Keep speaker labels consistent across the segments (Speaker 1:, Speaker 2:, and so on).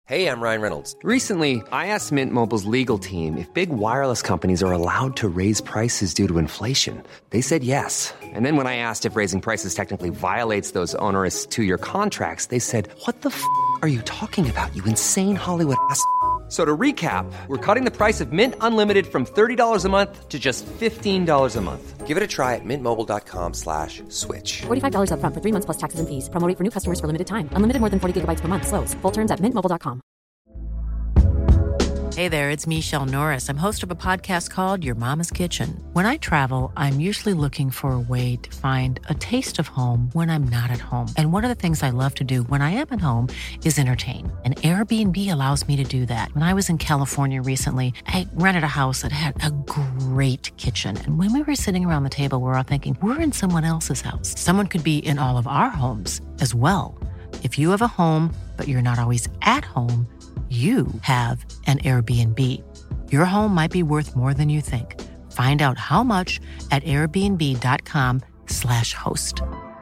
Speaker 1: Hey, I'm Ryan Reynolds.
Speaker 2: Recently, I asked Mint Mobile's legal team if big wireless companies are allowed to raise prices due to inflation. They said yes. And then when I asked if raising prices technically violates those onerous two-year contracts, they said, "What the f*** are you talking about, you insane Hollywood ass?" So to recap, we're cutting the price of Mint Unlimited from $30 a month to just $15 a month.
Speaker 1: Give it a try at mintmobile.com/switch.
Speaker 3: $45 up front for 3 months plus taxes and fees. Promo rate for new customers for limited time. Unlimited more than 40 gigabytes per month. Slows full terms at mintmobile.com.
Speaker 4: Hey there, it's Michelle Norris. I'm host of a podcast called Your Mama's Kitchen. When I travel, I'm usually looking for a way to find a taste of home when I'm not at home. And one of the things I love to do when I am at home is entertain. And Airbnb allows me to do that. When I was in California recently, I rented a house that had a great kitchen. And when we were sitting around the table, we were all thinking, we're in someone else's house. Someone could be in all of our homes as well. If you have a home, but you're not always at home, you have an Airbnb. Your home might be worth more than you think. Find out how much at airbnb.com/host.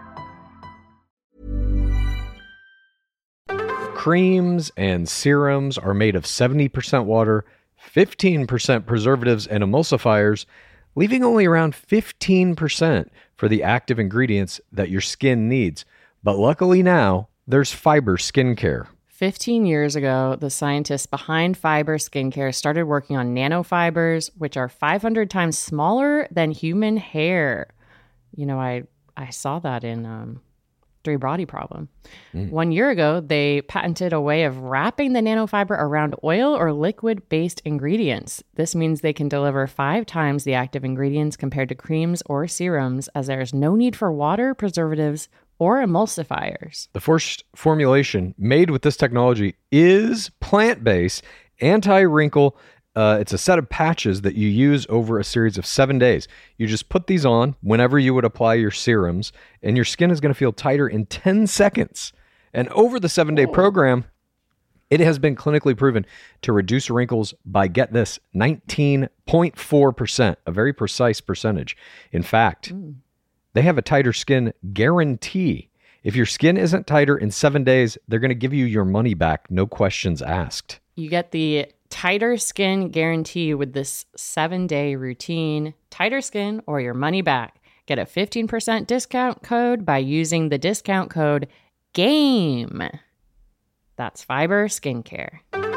Speaker 5: Creams and serums are made of 70% water, 15% preservatives and emulsifiers, leaving only around 15% for the active ingredients that your skin needs. But luckily now, there's Fiber Skincare.
Speaker 6: 15 years ago, the scientists behind Fiber Skincare started working on nanofibers, which are 500 times smaller than human hair. You know, I saw that in Three Body Problem. 1 year ago, they patented a way of wrapping the nanofiber around oil or liquid-based ingredients. This means they can deliver 5 times the active ingredients compared to creams or serums, as there is no need for water, preservatives, or emulsifiers.
Speaker 5: The first formulation made with this technology is plant-based, anti-wrinkle. It's a set of patches that you use over a series of 7 days. You just put these on whenever you would apply your serums, and your skin is going to feel tighter in 10 seconds. And over the 7-day program, it has been clinically proven to reduce wrinkles by, get this, 19.4%, a very precise percentage. In fact, they have a tighter skin guarantee. If your skin isn't tighter in 7 days, they're going to give you your money back, no questions asked.
Speaker 6: You get the tighter skin guarantee with this 7-day routine. Tighter skin or your money back. Get a 15% discount code by using the discount code GAME. That's Fiber Skincare.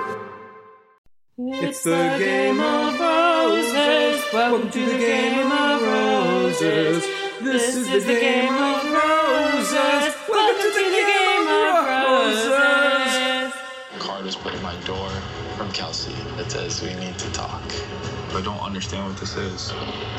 Speaker 7: It's the Game of Roses. Welcome to the Game of Roses. This is the Game of Roses. Welcome to the Game of Roses.
Speaker 8: A card was put in my door from Kelsey that says we need to talk.
Speaker 9: I don't understand what this is.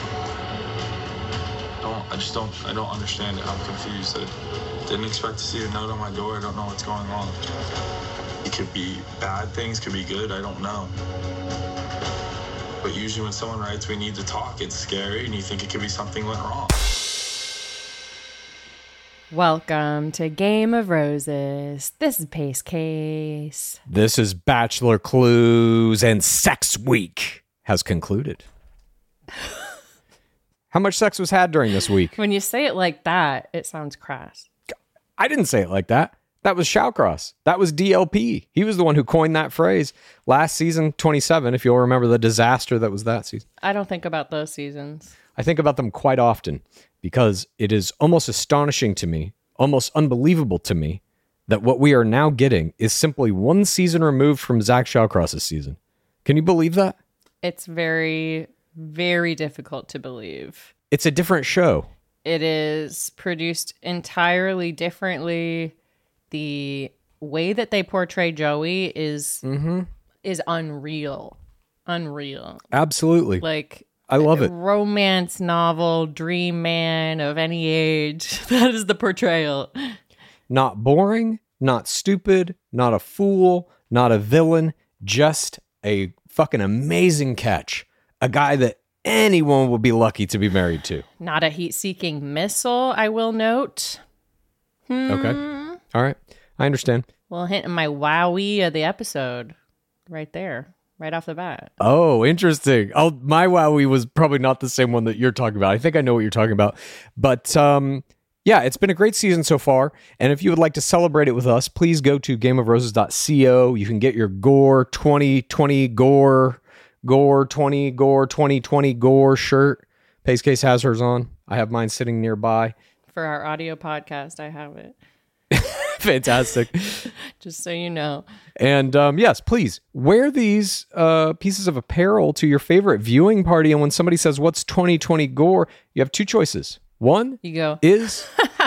Speaker 9: I don't understand it. I'm confused. I didn't expect to see a note on my door. I don't know what's going on. It could be bad things, could be good. I don't know. But usually when someone writes, we need to talk, it's scary and you think it could be something went wrong.
Speaker 6: Welcome to Game of Roses. This is Pace Case.
Speaker 5: This is Bachelor Clues, and Sex Week has concluded. How much sex was had during this week?
Speaker 6: When you say it like that, it sounds crass.
Speaker 5: I didn't say it like that. That was Shawcross. That was DLP. He was the one who coined that phrase last season, 27, if you'll remember the disaster that was that season.
Speaker 6: I don't think about those seasons.
Speaker 5: I think about them quite often because it is almost astonishing to me, almost unbelievable to me, that what we are now getting is simply one season removed from Zach Shawcross's season. Can you believe that?
Speaker 6: It's very, very difficult to believe.
Speaker 5: It's a different show.
Speaker 6: It is produced entirely differently. The way that they portray Joey is unreal. Unreal.
Speaker 5: Absolutely.
Speaker 6: Like,
Speaker 5: I love it.
Speaker 6: Romance novel, dream man of any age. That is the portrayal.
Speaker 5: Not boring, not stupid, not a fool, not a villain, just a fucking amazing catch. A guy that anyone would be lucky to be married to.
Speaker 6: Not a heat-seeking missile, I will note.
Speaker 5: Okay. All right. I understand.
Speaker 6: Well, hint in my wowee of the episode right there. Right off the bat.
Speaker 5: Oh, interesting. Oh, my Wowie was probably not the same one that you're talking about. I think I know what you're talking about. But yeah, it's been a great season so far. And if you would like to celebrate it with us, please go to gameofroses.co. You can get your Gore 2020 Gore 2020 Gore shirt. Pace Case has hers on. I have mine sitting nearby.
Speaker 6: For our audio podcast, I have it.
Speaker 5: Fantastic.
Speaker 6: Just so you know.
Speaker 5: And yes, please wear these pieces of apparel to your favorite viewing party. And when somebody says, what's 2020 Gore? You have two choices. One
Speaker 6: You go.
Speaker 5: is,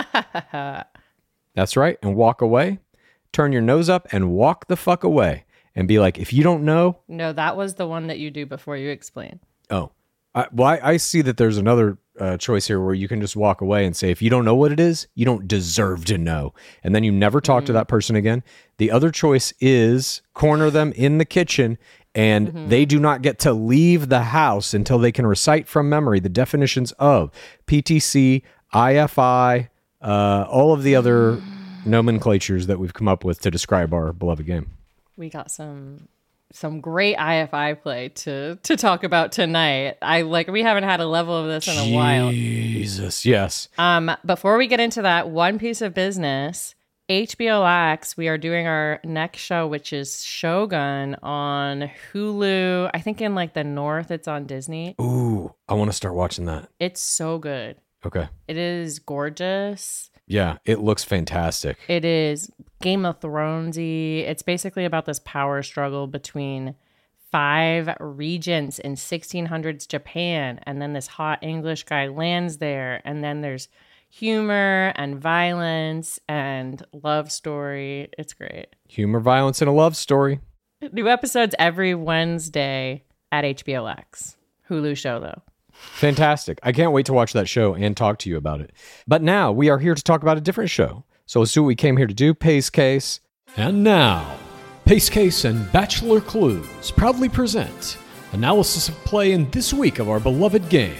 Speaker 5: that's right, and walk away. Turn your nose up and walk the fuck away. And be like, if you don't know.
Speaker 6: No, that was the one that you do before you explain.
Speaker 5: Oh, I see that there's another choice here where you can just walk away and say, if you don't know what it is, you don't deserve to know. And then you never talk to that person again. The other choice is corner them in the kitchen and they do not get to leave the house until they can recite from memory the definitions of PTC, IFI, all of the other nomenclatures that we've come up with to describe our beloved game.
Speaker 6: We got some great IFI play to talk about tonight. We haven't had a level of this in a while.
Speaker 5: Jesus, yes.
Speaker 6: Before we get into that, one piece of business, HBO Max, we are doing our next show, which is Shogun on Hulu. I think in the north, it's on Disney.
Speaker 5: Ooh, I want to start watching that.
Speaker 6: It's so good.
Speaker 5: Okay.
Speaker 6: It is gorgeous.
Speaker 5: Yeah, it looks fantastic.
Speaker 6: It is Game of Thronesy. It's basically about this power struggle between 5 regents in 1600s Japan, and then this hot English guy lands there, and then there's humor and violence and love story. It's great.
Speaker 5: Humor, violence, and a love story.
Speaker 6: New episodes every Wednesday at HBO Max. Hulu show, though.
Speaker 5: Fantastic. I can't wait to watch that show and talk to you about it. But now we are here to talk about a different show. So let's do what we came here to do, Pace Case.
Speaker 10: And now, Pace Case and Bachelor Clues proudly present analysis of play in this week of our beloved game.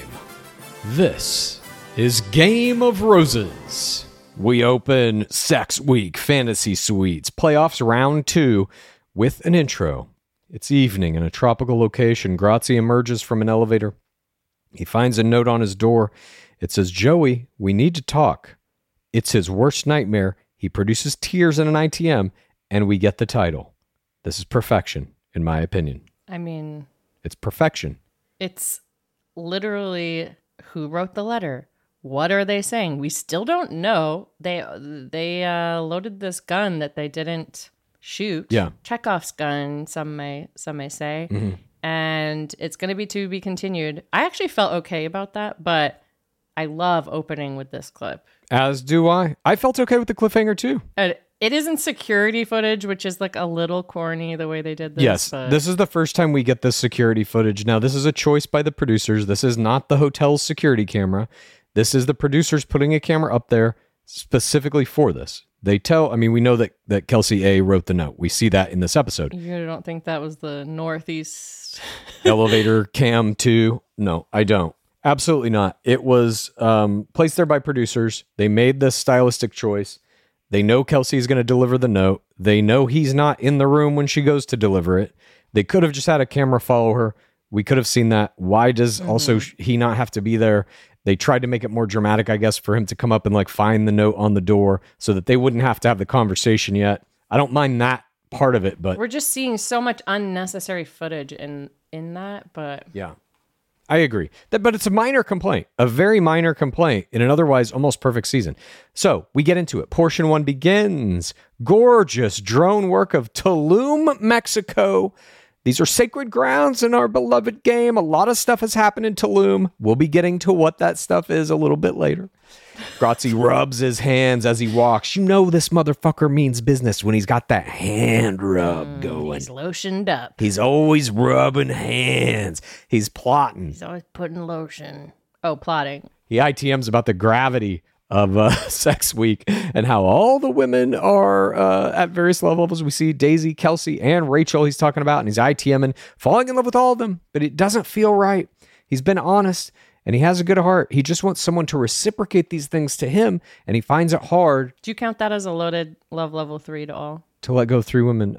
Speaker 10: This is Game of Roses.
Speaker 5: We open Sex Week Fantasy Suites, playoffs round 2 with an intro. It's evening in a tropical location. Grazi emerges from an elevator. He finds a note on his door. It says, Joey, we need to talk. It's his worst nightmare. He produces tears in an ITM, and we get the title. This is perfection, in my opinion.
Speaker 6: I mean...
Speaker 5: It's perfection.
Speaker 6: It's literally who wrote the letter. What are they saying? We still don't know. They loaded this gun that they didn't shoot.
Speaker 5: Yeah.
Speaker 6: Chekhov's gun, some may say.
Speaker 5: Mm-hmm.
Speaker 6: And it's going to be continued. I actually felt okay about that, but I love opening with this clip.
Speaker 5: As do I. I felt okay with the cliffhanger too.
Speaker 6: It isn't security footage, which is a little corny the way they did this.
Speaker 5: Yes,
Speaker 6: but...
Speaker 5: this is the first time we get this security footage. Now, this is a choice by the producers. This is not the hotel's security camera. This is the producers putting a camera up there specifically for this. We know that Kelsey A wrote the note. We see that in this episode.
Speaker 6: You don't think that was the Northeast
Speaker 5: elevator cam 2? No, I don't. Absolutely not. It was placed there by producers. They made this stylistic choice. They know Kelsey is going to deliver the note. They know he's not in the room when she goes to deliver it. They could have just had a camera follow her. We could have seen that. Why does also he not have to be there? They tried to make it more dramatic, I guess, for him to come up and find the note on the door so that they wouldn't have to have the conversation yet. I don't mind that part of it, but
Speaker 6: we're just seeing so much unnecessary footage in that, but
Speaker 5: yeah. I agree. But it's a minor complaint, a very minor complaint in an otherwise almost perfect season. So we get into it. Portion 1 begins. Gorgeous drone work of Tulum, Mexico. These are sacred grounds in our beloved game. A lot of stuff has happened in Tulum. We'll be getting to what that stuff is a little bit later. Grazi rubs his hands as he walks. You know this motherfucker means business when he's got that hand rub going.
Speaker 6: He's lotioned up.
Speaker 5: He's always rubbing hands. He's plotting.
Speaker 6: He's always putting lotion. Oh, plotting.
Speaker 5: He ITMs about the gravity of Sex Week and how all the women are at various levels. We see Daisy, Kelsey, and Rachel he's talking about, and he's ITMing, falling in love with all of them, but it doesn't feel right. He's been honest, and he has a good heart. He just wants someone to reciprocate these things to him, and he finds it hard.
Speaker 6: Do you count that as a loaded love level 3 to all?
Speaker 5: To let go 3 women?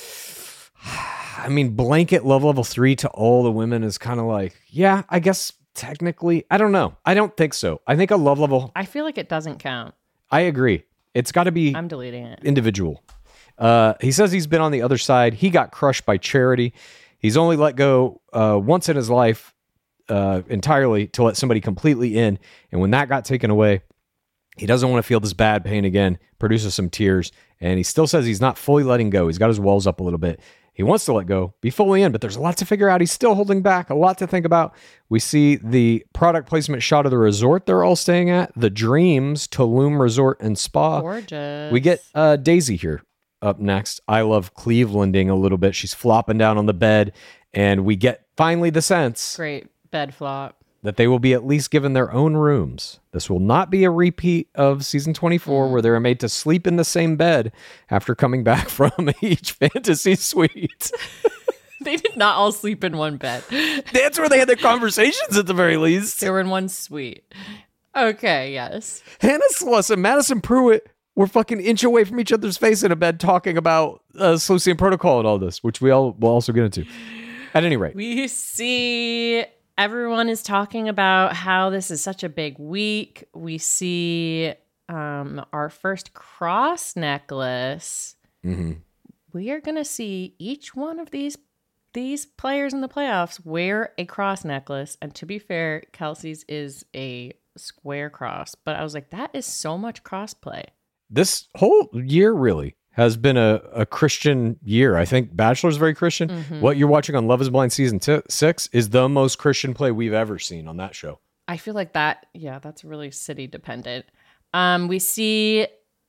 Speaker 5: I mean, blanket love level 3 to all the women is kind of yeah, I guess technically, I don't know. I don't think so. I think a love level,
Speaker 6: I feel like it doesn't count.
Speaker 5: I agree. It's got to be
Speaker 6: I'm deleting it.
Speaker 5: individual. He says he's been on the other side. He got crushed by Charity. He's only let go once in his life entirely to let somebody completely in. And when that got taken away, he doesn't want to feel this bad pain again, produces some tears. And he still says he's not fully letting go. He's got his walls up a little bit. He wants to let go, be fully in, but there's a lot to figure out. He's still holding back, a lot to think about. We see the product placement shot of the resort they're all staying at, the Dreams Tulum Resort and Spa.
Speaker 6: Gorgeous.
Speaker 5: We get Daisy here up next. I love Clevelanding a little bit. She's flopping down on the bed, and we get finally the sense
Speaker 6: Great bed flop.
Speaker 5: that they will be at least given their own rooms. This will not be a repeat of season 24 where they're made to sleep in the same bed after coming back from each fantasy suite.
Speaker 6: They did not all sleep in one bed.
Speaker 5: That's where they had their conversations at the very least.
Speaker 6: They were in one suite. Okay, yes.
Speaker 5: Hannah Sluss and Madison Pruitt were fucking inch away from each other's face in a bed talking about Seleucian Protocol and all this, which will also get into. At any rate.
Speaker 6: We see everyone is talking about how this is such a big week. We see our first cross necklace.
Speaker 5: Mm-hmm.
Speaker 6: We are going to see each one of these players in the playoffs wear a cross necklace. And to be fair, Kelsey's is a square cross. But I was like, that is so much crossplay.
Speaker 5: This whole year really has been a Christian year. I think Bachelor's very Christian.
Speaker 6: Mm-hmm.
Speaker 5: What you're watching on Love is Blind season 6 is the most Christian play we've ever seen on that show.
Speaker 6: I feel like that, yeah, that's really city dependent. We see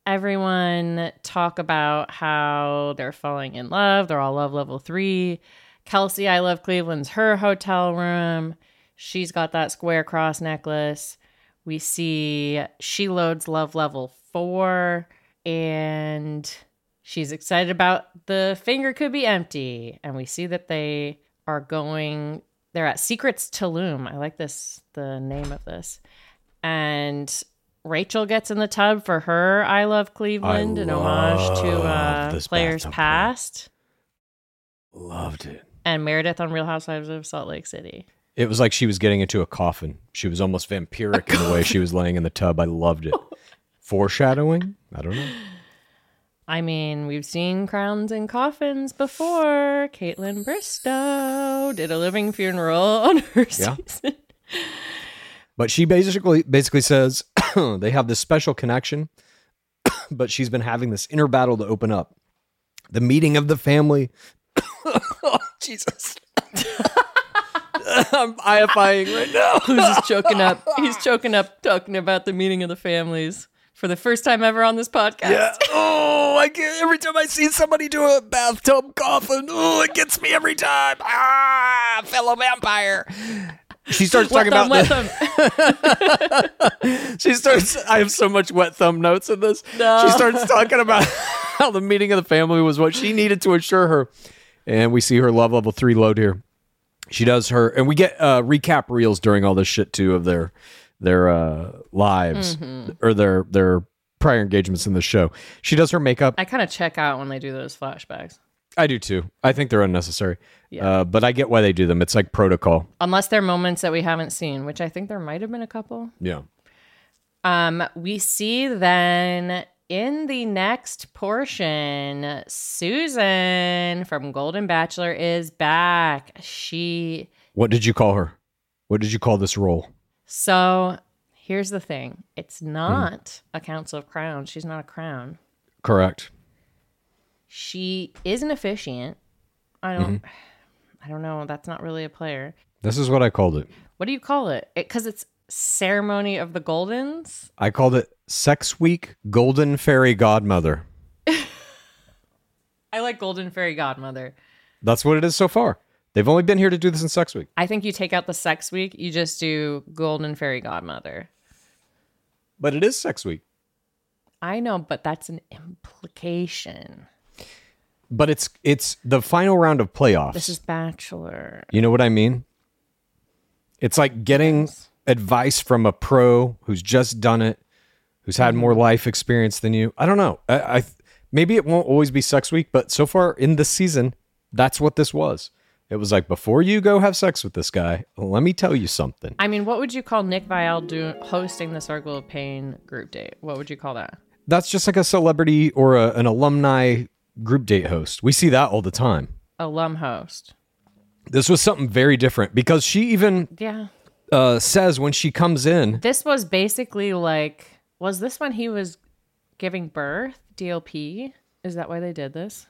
Speaker 6: everyone talk about how they're falling in love. They're all love level 3. Kelsey, I Love Cleveland's her hotel room. She's got that square cross necklace. We see She Loads love level 4, and she's excited about the finger could be empty. And we see that they're at Secrets Tulum. I like the name of this. And Rachel gets in the tub for her I Love Cleveland, an homage to Players Past.
Speaker 5: Loved it.
Speaker 6: And Meredith on Real Housewives of Salt Lake City.
Speaker 5: It was like she was getting into a coffin. She was almost vampiric in the way she was laying in the tub. I loved it. Foreshadowing? I don't know.
Speaker 6: I mean, we've seen crowns and coffins before. Caitlin Bristow did a living funeral on her season.
Speaker 5: But she basically says they have this special connection, but she's been having this inner battle to open up. The meeting of the family. Oh, Jesus. I'm IFIing right now.
Speaker 6: Who's just choking up? He's choking up talking about the meeting of the families for the first time ever on this podcast.
Speaker 5: Yeah. Oh, I get every time I see somebody do a bathtub coffin. Oh, it gets me every time. Ah, fellow vampire. She starts talking about She starts. I have so much wet thumb notes in this.
Speaker 6: No.
Speaker 5: She starts talking about how the meeting of the family was what she needed to assure her, and we see her love level 3 load here. She does her, and we get recap reels during all this shit too of their lives or their prior engagements in the show. She does her makeup.
Speaker 6: I kind of check out when they do those flashbacks.
Speaker 5: I do too. I think they're unnecessary.
Speaker 6: Yeah.
Speaker 5: But I get why they do them. It's like protocol.
Speaker 6: Unless they're moments that we haven't seen, which I think there might have been a couple.
Speaker 5: Yeah.
Speaker 6: We see then in the next portion, Susan from Golden Bachelor is back.
Speaker 5: What did you call her? What did you call this role?
Speaker 6: So here's the thing. It's not a Council of Crowns. She's not a crown.
Speaker 5: Correct.
Speaker 6: She is an officiant. I don't know. That's not really a player.
Speaker 5: This is what I called it.
Speaker 6: What do you call it? Because it's Ceremony of the Goldens.
Speaker 5: I called it Sex Week Golden Fairy Godmother.
Speaker 6: I like Golden Fairy Godmother.
Speaker 5: That's what it is so far. They've only been here to do this in Sex Week.
Speaker 6: I think you take out the Sex Week. You just do Golden Fairy Godmother.
Speaker 5: But it is Sex Week.
Speaker 6: I know, but that's an implication.
Speaker 5: But it's the final round of playoffs.
Speaker 6: This is Bachelor.
Speaker 5: You know what I mean? It's like getting advice from a pro who's just done it, who's had more life experience than you. I don't know. I maybe it won't always be Sex Week, but so far in this season, that's what this was. It was like, before you go have sex with this guy, let me tell you something.
Speaker 6: I mean, what would you call Nick Viall hosting the Circle of Pain group date? What would you call that?
Speaker 5: That's just like a celebrity or an alumni group date host. We see that all the time.
Speaker 6: Alum host.
Speaker 5: This was something very different because she even says when she comes in.
Speaker 6: This was basically like, was this when he was giving birth? DLP? Is that why they did this?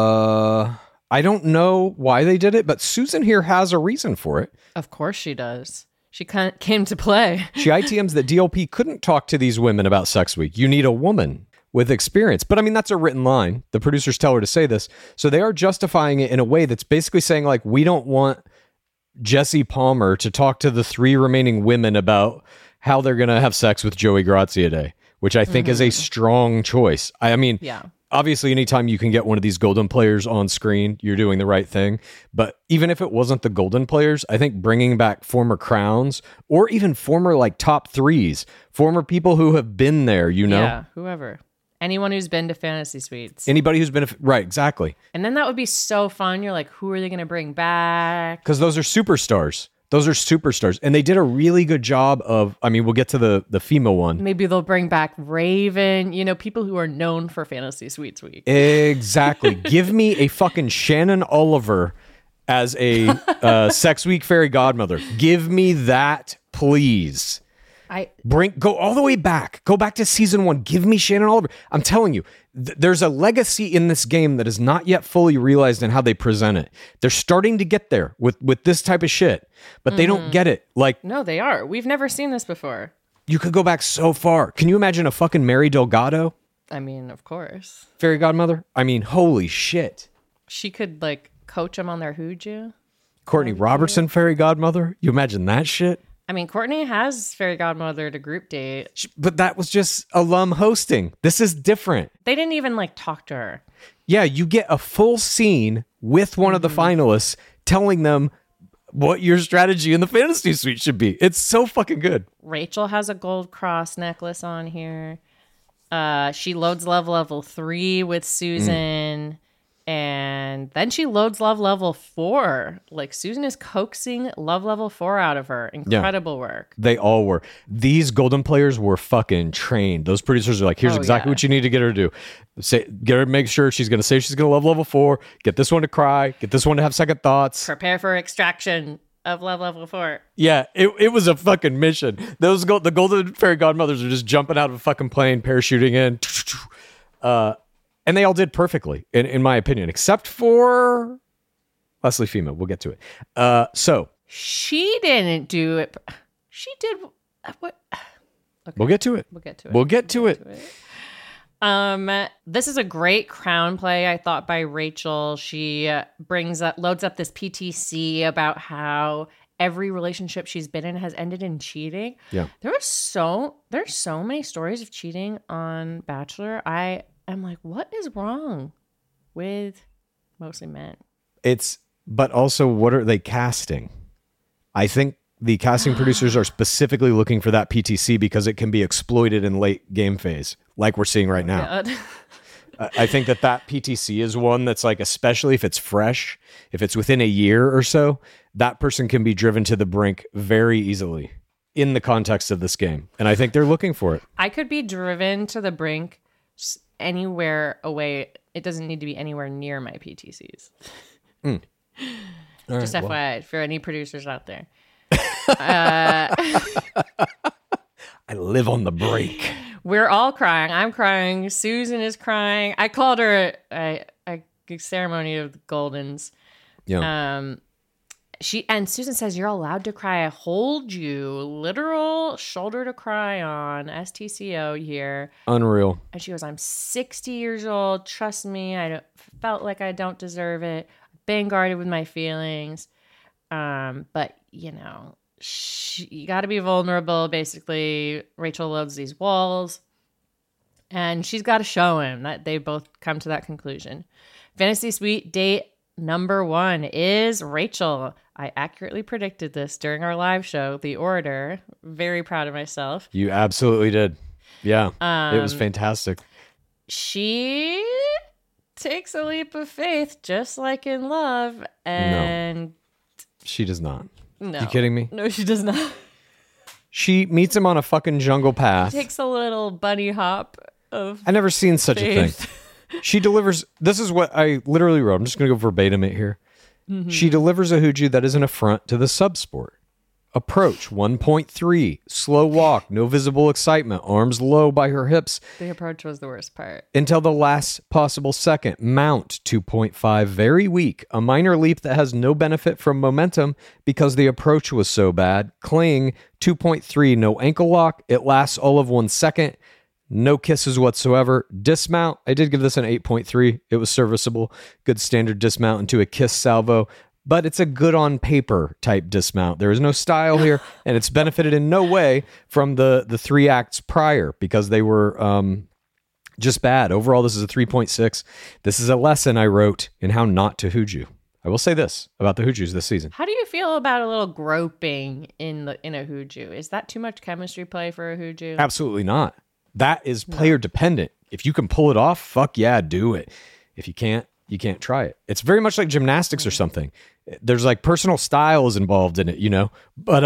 Speaker 5: I don't know why they did it, but Susan here has a reason for it.
Speaker 6: Of course she does. She came to play.
Speaker 5: She ITMs that DLP couldn't talk to these women about Sex Week. You need a woman with experience. But I mean, that's a written line. The producers tell her to say this. So they are justifying it in a way that's basically saying, like, we don't want Jesse Palmer to talk to the 3 remaining women about how they're going to have sex with Joey Graziadei, which I think is a strong choice. I mean, obviously, anytime you can get one of these Golden players on screen, you're doing the right thing. But even if it wasn't the Golden players, I think bringing back former Crowns or even former like top 3s, former people who have been there, you know?
Speaker 6: Yeah, whoever. Anyone who's been to Fantasy Suites.
Speaker 5: Anybody who's been, right, exactly.
Speaker 6: And then that would be so fun. You're like, who are they going to bring back?
Speaker 5: Because those are superstars. Those are superstars. And they did a really good job of, I mean, we'll get to the female one.
Speaker 6: Maybe they'll bring back Raven, you know, people who are known for Fantasy Suites Week.
Speaker 5: Exactly. Give me a fucking Shannon Oliver as a Sex Week fairy godmother. Give me that, please. Go all the way back. Go back to season 1. Give me Shannon Oliver. I'm telling you, there's a legacy in this game that is not yet fully realized in how they present it. They're starting to get there with this type of shit, but they don't get it. Like,
Speaker 6: no, they are. We've never seen this before.
Speaker 5: You could go back so far. Can you imagine a fucking Mary Delgado?
Speaker 6: I mean, of course.
Speaker 5: Fairy godmother? I mean, holy shit.
Speaker 6: She could like coach them on their hooju.
Speaker 5: Courtney Robertson fairy godmother? You imagine that shit?
Speaker 6: I mean, Courtney has fairy godmother to group date.
Speaker 5: But that was just alum hosting. This is different.
Speaker 6: They didn't even like talk to her.
Speaker 5: Yeah, you get a full scene with one of the finalists telling them what your strategy in the fantasy suite should be. It's so fucking good.
Speaker 6: Rachel has a gold cross necklace on here. She loads love level 3 with Susan. And then she loads love level 4. Like, Susan is coaxing love level 4 out of her. Incredible work.
Speaker 5: They all were. These Golden players were fucking trained. Those producers are like, here's exactly what you need to get her to do. Get her, make sure she's going to say she's going to love level 4. Get this one to cry. Get this one to have second thoughts.
Speaker 6: Prepare for extraction of love level 4.
Speaker 5: Yeah, it was a fucking mission. The Golden Fairy Godmothers are just jumping out of a fucking plane, parachuting in. And they all did perfectly, in my opinion, except for Leslie Fema. We'll get to it. So
Speaker 6: she didn't do it. She did what? Okay.
Speaker 5: We'll get to it. We'll get to it.
Speaker 6: This is a great crown play, I thought, by Rachel. She loads up this PTC about how every relationship she's been in has ended in cheating.
Speaker 5: Yeah,
Speaker 6: there's so many stories of cheating on Bachelor. I'm like, what is wrong with mostly men?
Speaker 5: But also, what are they casting? I think the casting producers are specifically looking for that PTC because it can be exploited in late game phase, like we're seeing right now. I think that PTC is one that's like, especially if it's fresh, if it's within a year or so, that person can be driven to the brink very easily in the context of this game. And I think they're looking for it.
Speaker 6: I could be driven to the brink anywhere away. It doesn't need to be anywhere near my PTCs. Just FYI, for any producers out there.
Speaker 5: I live on the brink.
Speaker 6: We're all crying. I'm crying. Susan is crying. I called her a ceremony of the Goldens.
Speaker 5: Yeah.
Speaker 6: Susan says, you're allowed to cry. I hold you. Literal shoulder to cry on. STCO here.
Speaker 5: Unreal.
Speaker 6: And she goes, I'm 60 years old. Trust me. I felt like I don't deserve it. I've been guarded with my feelings. But, you know, you got to be vulnerable. Basically, Rachel loads these walls. And she's got to show him that they both come to that conclusion. Fantasy Suite date number 1 is Rachel. I accurately predicted this during our live show, The Orator. Very proud of myself.
Speaker 5: You absolutely did. Yeah. It was fantastic.
Speaker 6: She takes a leap of faith, just like in love. And
Speaker 5: She does not.
Speaker 6: no.
Speaker 5: You kidding me?
Speaker 6: No, she does not.
Speaker 5: She meets him on a fucking jungle path.
Speaker 6: Takes a little bunny hop of
Speaker 5: I never seen such a
Speaker 6: faith.
Speaker 5: thing. She delivers. This is what I literally wrote. I'm just going to go verbatim it here.
Speaker 6: Mm-hmm.
Speaker 5: She delivers a Huju that is an affront to the subsport. Approach 1.3. Slow walk. No visible excitement. Arms low by her hips
Speaker 6: The approach was the worst part.
Speaker 5: until the last possible second. Mount 2.5. Very weak. A minor leap that has no benefit from momentum because the approach was so bad. Cling 2.3. No ankle lock. It lasts all of 1 second. No kisses whatsoever. Dismount. I did give this an 8.3. It was serviceable. Good standard dismount into a kiss salvo. But it's a good on paper type dismount. There is no style here, and it's benefited in no way from the 3 acts prior because they were just bad. Overall, this is a 3.6. This is a lesson I wrote in how not to Huju. I will say this about the Hujus this season.
Speaker 6: How do you feel about a little groping in a Huju? Is that too much chemistry play for a Huju?
Speaker 5: Absolutely not. That is player dependent. If you can pull it off, fuck yeah, do it. If you can't try it. It's very much like gymnastics or something. There's like personal styles involved in it, you know? But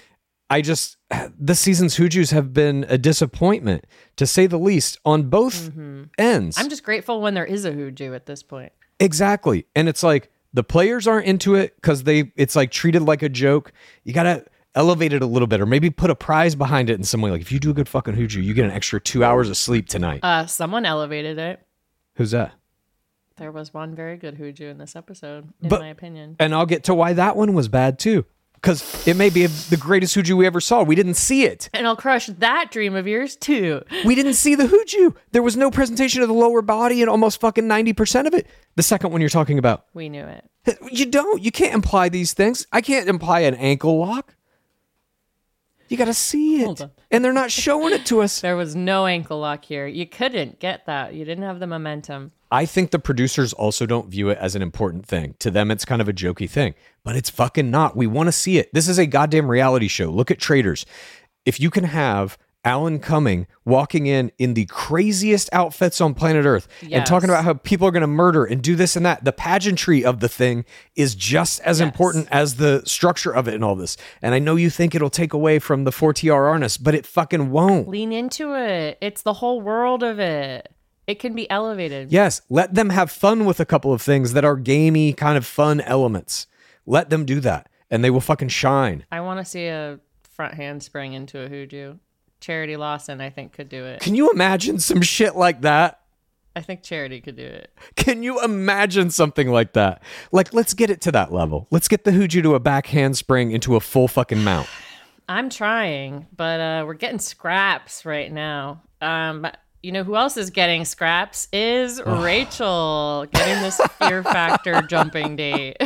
Speaker 5: this season's Hujus have been a disappointment, to say the least, on both ends.
Speaker 6: I'm just grateful when there is a Huju at this point.
Speaker 5: Exactly. And it's like the players aren't into it because it's like treated like a joke. You got to elevate it a little bit or maybe put a prize behind it in some way. Like if you do a good fucking Huju, you get an extra 2 hours of sleep tonight.
Speaker 6: Someone elevated it.
Speaker 5: Who's that?
Speaker 6: There was one very good Huju in this episode, in my opinion.
Speaker 5: And I'll get to why that one was bad too. Because it may be the greatest Huju we ever saw. We didn't see it.
Speaker 6: And I'll crush that dream of yours too.
Speaker 5: We didn't see the Huju. There was no presentation of the lower body in almost fucking 90% of it. The second one you're talking about.
Speaker 6: We knew it.
Speaker 5: You don't. You can't imply these things. I can't imply an ankle lock. You got to see
Speaker 6: Hold
Speaker 5: it.
Speaker 6: on.
Speaker 5: And they're not showing it to us.
Speaker 6: There was no ankle lock here. You couldn't get that. You didn't have the momentum.
Speaker 5: I think the producers also don't view it as an important thing. To them, it's kind of a jokey thing, but it's fucking not. We want to see it. This is a goddamn reality show. Look at Traitors. If you can have Alan Cumming walking in the craziest outfits on planet Earth and talking about how people are going to murder and do this and that, the pageantry of the thing is just as important as the structure of it and all this. And I know you think it'll take away from the 4TR-ness, but it fucking won't.
Speaker 6: Lean into it. It's the whole world of it. It can be elevated.
Speaker 5: Yes, let them have fun with a couple of things that are gamey kind of fun elements. Let them do that, and they will fucking shine.
Speaker 6: I want to see a front handspring into a Huju. Charity Lawson, I think, could do it.
Speaker 5: Can you imagine some shit like that?
Speaker 6: I think Charity could do it.
Speaker 5: Can you imagine something like that? Like, let's get it to that level. Let's get the Huju to a back handspring into a full fucking mount.
Speaker 6: I'm trying, but we're getting scraps right now. But you know who else is getting scraps is Rachel getting this Fear Factor jumping date.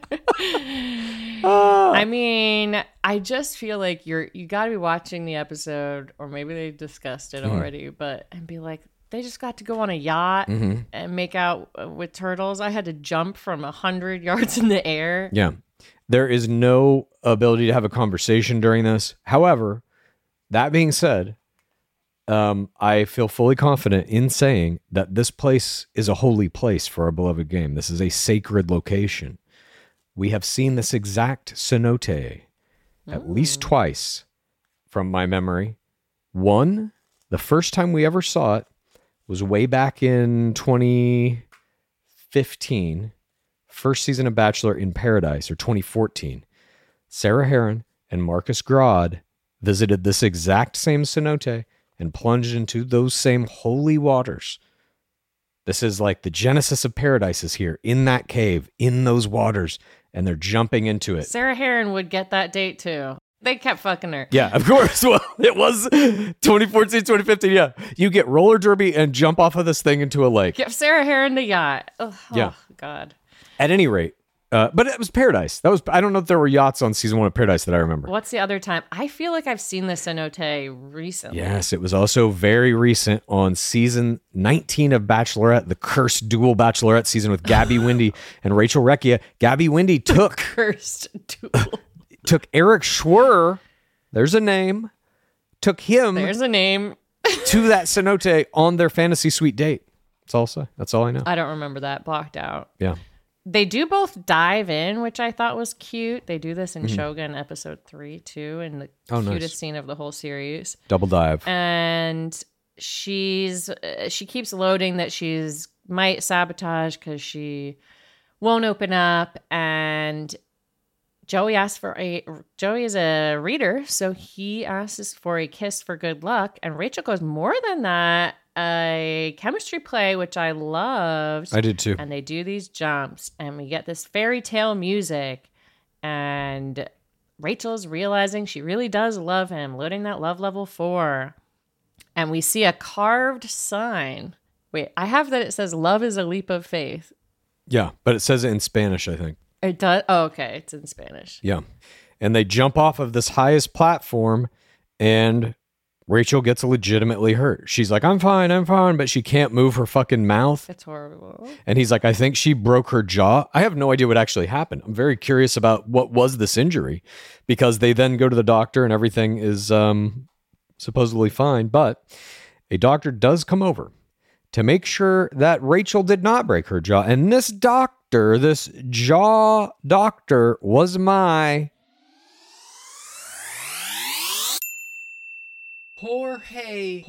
Speaker 6: I mean, I just feel like you got to be watching the episode, or maybe they discussed it already, and be like, they just got to go on a yacht and make out with turtles. I had to jump from 100 yards in the air.
Speaker 5: Yeah. There is no ability to have a conversation during this. However, that being said, I feel fully confident in saying that this place is a holy place for our beloved game. This is a sacred location. We have seen this exact cenote at least twice from my memory. One, the first time we ever saw it was way back in 2015, first season of Bachelor in Paradise, or 2014. Sarah Heron and Marcus Grodd visited this exact same cenote and plunged into those same holy waters. This is like the genesis of paradise is here, in that cave, in those waters, and they're jumping into it.
Speaker 6: Sarah Heron would get that date too. They kept fucking her.
Speaker 5: Yeah, of course. Well, it was 2014, 2015. Yeah. You get roller derby and jump off of this thing into a lake.
Speaker 6: Give Sarah Heron the yacht.
Speaker 5: Yeah.
Speaker 6: Oh, God.
Speaker 5: At any rate, but it was Paradise. I don't know if there were yachts on season 1 of Paradise that I remember.
Speaker 6: What's the other time? I feel like I've seen the cenote recently.
Speaker 5: Yes, it was also very recent on season 19 of Bachelorette, the cursed dual Bachelorette season with Gabby Windy and Rachel Recchia. Gabby Windy took Eric Schwer, there's a name, took him
Speaker 6: there's a name
Speaker 5: to that cenote on their fantasy suite date. That's all I'll say. That's all I know.
Speaker 6: I don't remember that. Blocked out.
Speaker 5: Yeah.
Speaker 6: They do both dive in, which I thought was cute. They do this in Shogun episode 3 too, in the cutest scene of the whole series.
Speaker 5: Double dive.
Speaker 6: And she keeps loading that she's might sabotage because she won't open up. And Joey is a reader, so he asks for a kiss for good luck. And Rachel goes, more than that, a chemistry play, which I loved.
Speaker 5: I did too.
Speaker 6: And they do these jumps, and we get this fairy tale music. And Rachel's realizing she really does love him, loading that love level 4. And we see a carved sign. Wait, I have that it says love is a leap of faith.
Speaker 5: Yeah, but it says it in Spanish, I think.
Speaker 6: It does? Oh, okay. It's in Spanish.
Speaker 5: Yeah. And they jump off of this highest platform, and Rachel gets legitimately hurt. She's like, I'm fine, but she can't move her fucking mouth.
Speaker 6: It's horrible.
Speaker 5: And he's like, I think she broke her jaw. I have no idea what actually happened. I'm very curious about what was this injury, because they then go to the doctor and everything is supposedly fine. But a doctor does come over to make sure that Rachel did not break her jaw. And this jaw doctor was my
Speaker 10: Jorge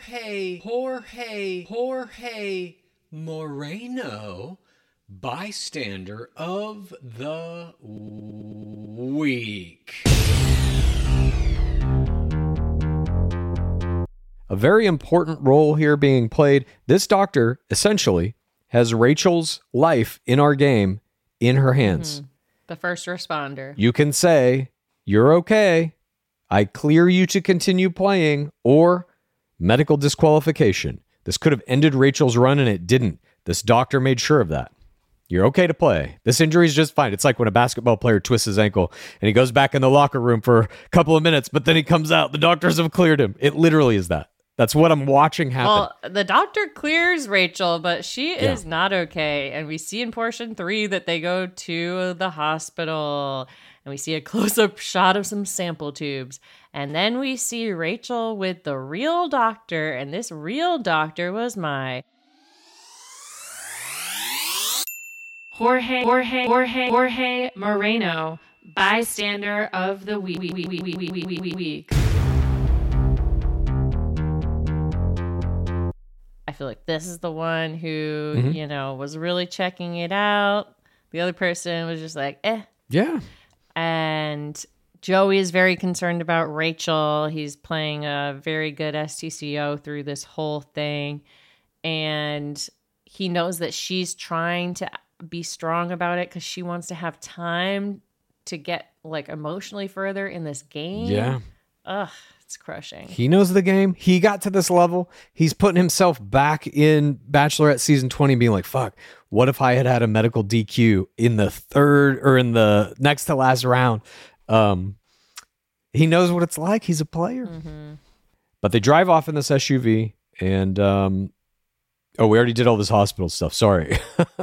Speaker 10: Moreno, bystander of the week.
Speaker 5: A very important role here being played. This doctor essentially has Rachel's life in our game in her hands.
Speaker 6: The first responder.
Speaker 5: You can say, you're okay. I clear you to continue playing, or medical disqualification. This could have ended Rachel's run, and it didn't. This doctor made sure of that. You're okay to play. This injury is just fine. It's like when a basketball player twists his ankle and he goes back in the locker room for a couple of minutes, but then he comes out. The doctors have cleared him. It literally is that. That's what I'm watching happen.
Speaker 6: Well, the doctor clears Rachel, but she is not okay. And we see in portion 3 that they go to the hospital, and we see a close-up shot of some sample tubes. And then we see Rachel with the real doctor, and this real doctor was my Jorge Moreno, bystander of the week. I feel like this is the one who, was really checking it out. The other person was just like, eh.
Speaker 5: Yeah.
Speaker 6: And Joey is very concerned about Rachel. He's playing a very good STCO through this whole thing. And he knows that she's trying to be strong about it because she wants to have time to get emotionally further in this game.
Speaker 5: Yeah.
Speaker 6: Ugh, it's crushing.
Speaker 5: He knows the game. He got to this level. He's putting himself back in Bachelorette season 20 being like, fuck, what if I had had a medical DQ in the third or in the next to last round? He knows what it's like. He's a player. Mm-hmm. But they drive off in this SUV and, we already did all this hospital stuff. Sorry.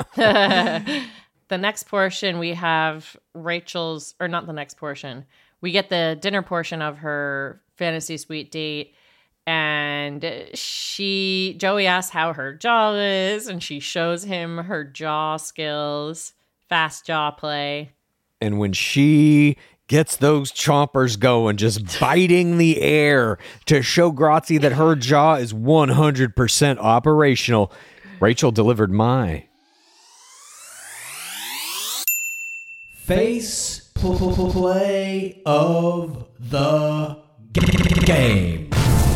Speaker 6: The next portion we have Rachel's, or not the next portion. We get the dinner portion of her fantasy suite date, and Joey asks how her jaw is, and she shows him her jaw skills, fast jaw play.
Speaker 5: And when she gets those chompers going, just biting the air to show Grazi that her jaw is 100% operational, Rachel delivered my
Speaker 10: Face play of the game.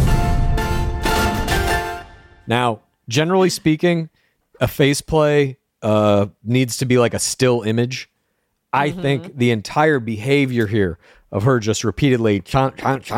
Speaker 5: Now, generally speaking, a face play needs to be like a still image. I think the entire behavior here of her just repeatedly chant,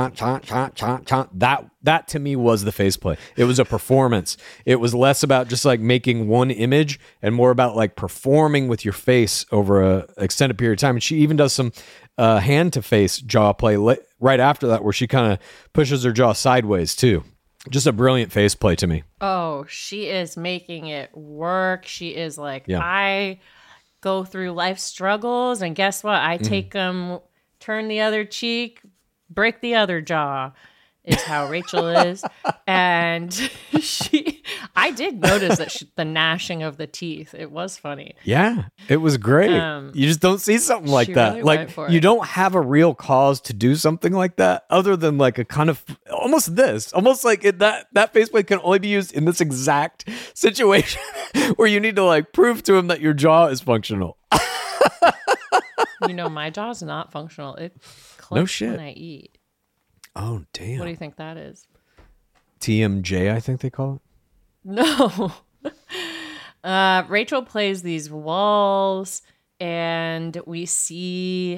Speaker 5: that to me was the face play. It was a performance. It was less about just making one image and more about performing with your face over a extended period of time. And she even does some hand to face jaw play right after that, where she kind of pushes her jaw sideways too. Just a brilliant face play to me.
Speaker 6: Oh, she is making it work. She is
Speaker 5: Yeah.
Speaker 6: I go through life struggles, and guess what? I take them, turn the other cheek, break the other jaw. is how Rachel is. And I did notice that the gnashing of the teeth, it was funny.
Speaker 5: Yeah, it was great. You just don't see something like that.
Speaker 6: Really
Speaker 5: Like,
Speaker 6: went for
Speaker 5: you
Speaker 6: it.
Speaker 5: don't have a real cause to do something like that other than like a kind of almost like that faceplate can only be used in this exact situation where you need to like prove to him that your jaw is functional.
Speaker 6: My jaw's not functional. It clicks
Speaker 5: No shit.
Speaker 6: when I eat.
Speaker 5: Oh, damn.
Speaker 6: What do you think that is?
Speaker 5: TMJ, I think they call it.
Speaker 6: No. Rachel plays these walls, and we see,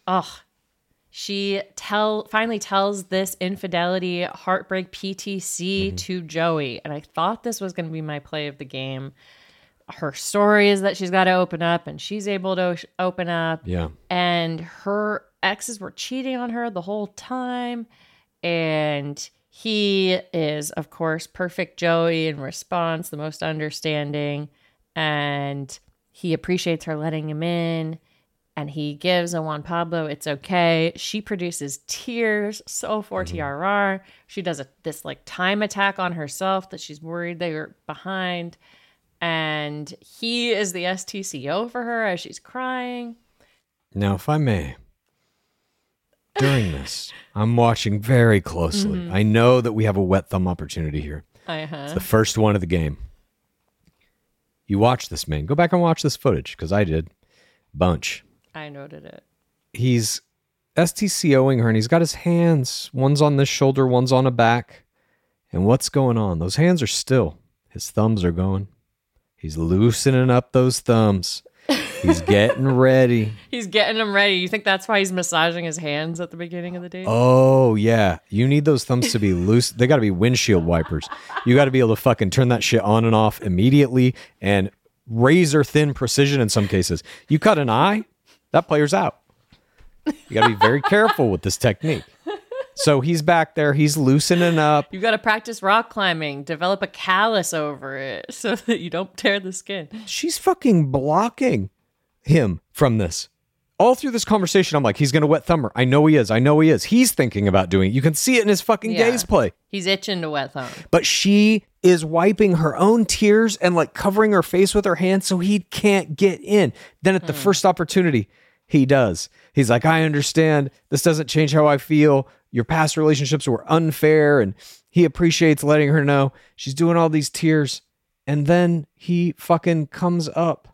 Speaker 6: she finally tells this infidelity heartbreak PTC to Joey. And I thought this was going to be my play of the game. Her story is that she's got to open up, and she's able to open up.
Speaker 5: Yeah.
Speaker 6: And her exes were cheating on her the whole time. And he is, of course, perfect Joey in response, the most understanding. And he appreciates her letting him in. And he gives a Juan Pablo, it's okay. She produces tears, so for TRR. She does this like time attack on herself that she's worried they were behind. And he is the STCO for her as she's crying.
Speaker 5: Now, if I may, during this, I'm watching very closely. I know that we have a wet thumb opportunity here. It's the first one of the game. You watch this, man. Go back and watch this footage, because I did. Bunch.
Speaker 6: I noted it.
Speaker 5: He's STCOing her, and he's got his hands. One's on this shoulder, one's on a back. And what's going on? Those hands are still. His thumbs are going. He's loosening up those thumbs. He's getting ready.
Speaker 6: He's getting them ready. You think that's why he's massaging his hands at the beginning of the date?
Speaker 5: Oh, yeah. You need those thumbs to be loose. They got to be windshield wipers. You got to be able to fucking turn that shit on and off immediately, and razor thin precision in some cases. You cut an eye, that player's out. You got to be very careful with this technique. So he's back there. He's loosening up.
Speaker 6: You got to practice rock climbing. Develop a callus over it so that you don't tear the skin.
Speaker 5: She's fucking blocking him from this. All through this conversation, I'm like, he's going to wet thumb her. I know he is. I know he is. He's thinking about doing it. You can see it in his fucking gaze play.
Speaker 6: He's itching to wet thumb.
Speaker 5: But she is wiping her own tears and like covering her face with her hand so he can't get in. Then at the first opportunity, he does. He's like, I understand. This doesn't change how I feel. Your past relationships were unfair. And he appreciates letting her know. She's doing all these tears. And then he fucking comes up,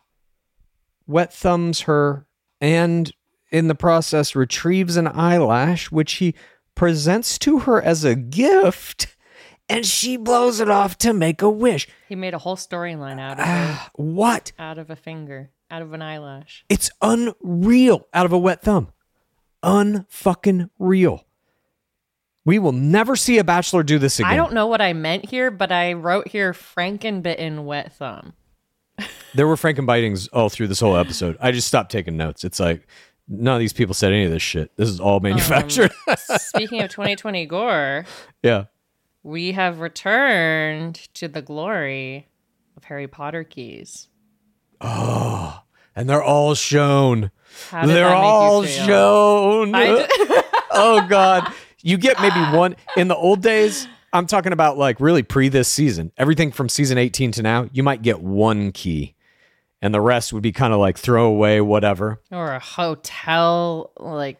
Speaker 5: wet thumbs her, and in the process retrieves an eyelash, which he presents to her as a gift. And she blows it off to make a wish.
Speaker 6: He made a whole storyline out of it.
Speaker 5: What?
Speaker 6: Out of a finger. Out of an eyelash.
Speaker 5: It's unreal out of a wet thumb. Unfucking real. We will never see a Bachelor do this again.
Speaker 6: I don't know what I meant here, but I wrote here Frankenbitten wet thumb.
Speaker 5: There were Frankenbitings all through this whole episode. I just stopped taking notes. It's like, none of these people said any of this shit. This is all manufactured.
Speaker 6: Speaking of 2020 gore,
Speaker 5: Yeah.
Speaker 6: we have returned to the glory of Harry Potter keys.
Speaker 5: Oh, and they're all shown.
Speaker 6: How did
Speaker 5: They're
Speaker 6: that make you
Speaker 5: all
Speaker 6: feel?
Speaker 5: shown.
Speaker 6: I
Speaker 5: Oh, God. You get maybe one. In the old days, I'm talking about like really pre this season. Everything from season 18 to now, you might get one key. And the rest would be kind of like throwaway, whatever.
Speaker 6: Or a hotel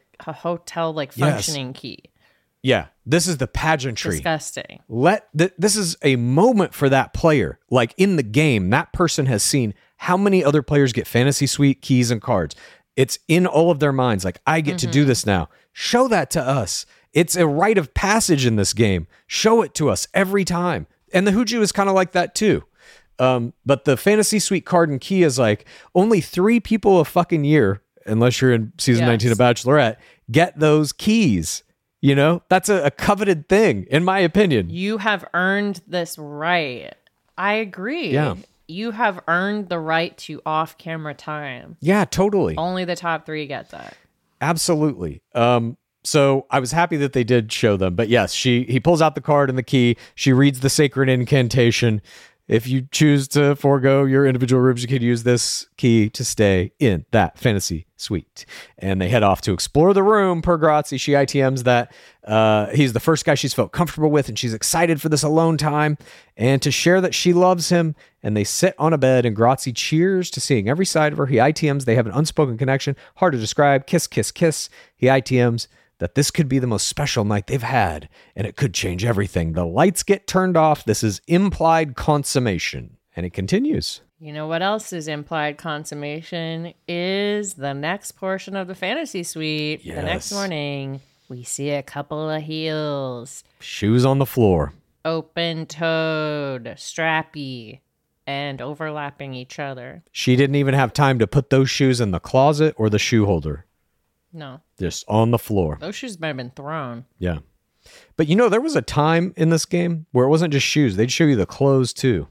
Speaker 6: functioning key.
Speaker 5: Yeah. This is the pageantry.
Speaker 6: Disgusting.
Speaker 5: This is a moment for that player. Like in the game, that person has seen how many other players get fantasy suite keys and cards. It's in all of their minds. Like, I get to do this now. Show that to us. It's a rite of passage in this game. Show it to us every time. And the Hooju is kind of like that too. But the fantasy suite card and key is like only 3 people a fucking year, unless you're in season 19 of Bachelorette, get those keys. You know, that's a coveted thing, in my opinion.
Speaker 6: You have earned this right. I agree.
Speaker 5: Yeah.
Speaker 6: You have earned the right to off-camera time.
Speaker 5: Yeah, totally.
Speaker 6: Only the top 3 get that.
Speaker 5: Absolutely. So I was happy that they did show them. But yes, he pulls out the card and the key. She reads the sacred incantation. If you choose to forego your individual rooms, you can use this key to stay in that fantasy suite. And they head off to explore the room. Per Grazi, she ITMs that he's the first guy she's felt comfortable with, and she's excited for this alone time and to share that she loves him. And they sit on a bed, and Grazi cheers to seeing every side of her. He ITMs they have an unspoken connection, hard to describe. Kiss, kiss, kiss. He ITMs that this could be the most special night they've had, and it could change everything. The lights get turned off. This is implied consummation. And it continues.
Speaker 6: You know what else is implied consummation is the next portion of the fantasy suite.
Speaker 5: Yes.
Speaker 6: The next morning, we see a couple of heels.
Speaker 5: Shoes on the floor.
Speaker 6: Open-toed, strappy, and overlapping each other.
Speaker 5: She didn't even have time to put those shoes in the closet or the shoe holder.
Speaker 6: No.
Speaker 5: Just on the floor.
Speaker 6: Those shoes might have been thrown.
Speaker 5: Yeah. But you know, there was a time in this game where it wasn't just shoes. They'd show you the clothes too.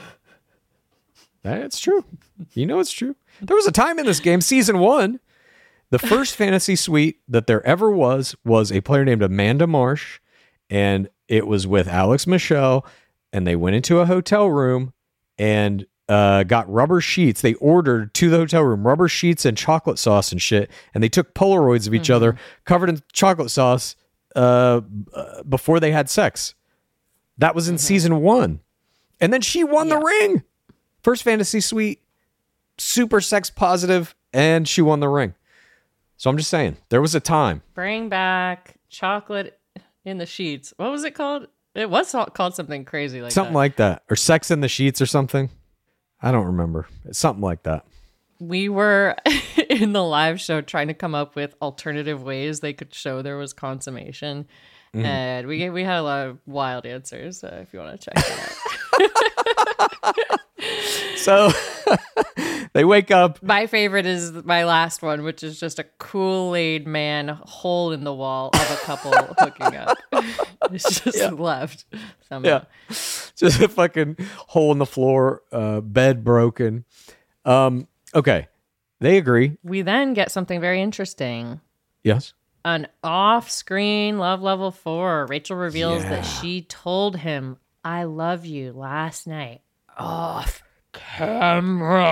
Speaker 5: That's true. You know it's true. There was a time in this game, season 1, the first fantasy suite that there ever was a player named Amanda Marsh, and it was with Alex Michelle, and they went into a hotel room and got rubber sheets. They ordered to the hotel room rubber sheets and chocolate sauce and shit, and they took Polaroids of each other covered in chocolate sauce before they had sex. That was in season 1. And then she won the ring. First fantasy suite, super sex positive, and she won the ring. So I'm just saying, there was a time.
Speaker 6: Bring back chocolate in the sheets. What was it called? It was called something crazy like
Speaker 5: something
Speaker 6: that.
Speaker 5: like that. Or sex in the sheets or something. I don't remember. It's something like that.
Speaker 6: We were in the live show trying to come up with alternative ways they could show there was consummation. And we had a lot of wild answers, if you want to check it out.
Speaker 5: So they wake up.
Speaker 6: My favorite is my last one, which is just a Kool-Aid man hole in the wall of a couple hooking up. It's just left somehow.
Speaker 5: Yeah. Just a fucking hole in the floor, bed broken. Okay. They agree.
Speaker 6: We then get something very interesting.
Speaker 5: Yes.
Speaker 6: An off-screen love level 4. Rachel reveals that she told him, "I love you" last night. Off camera.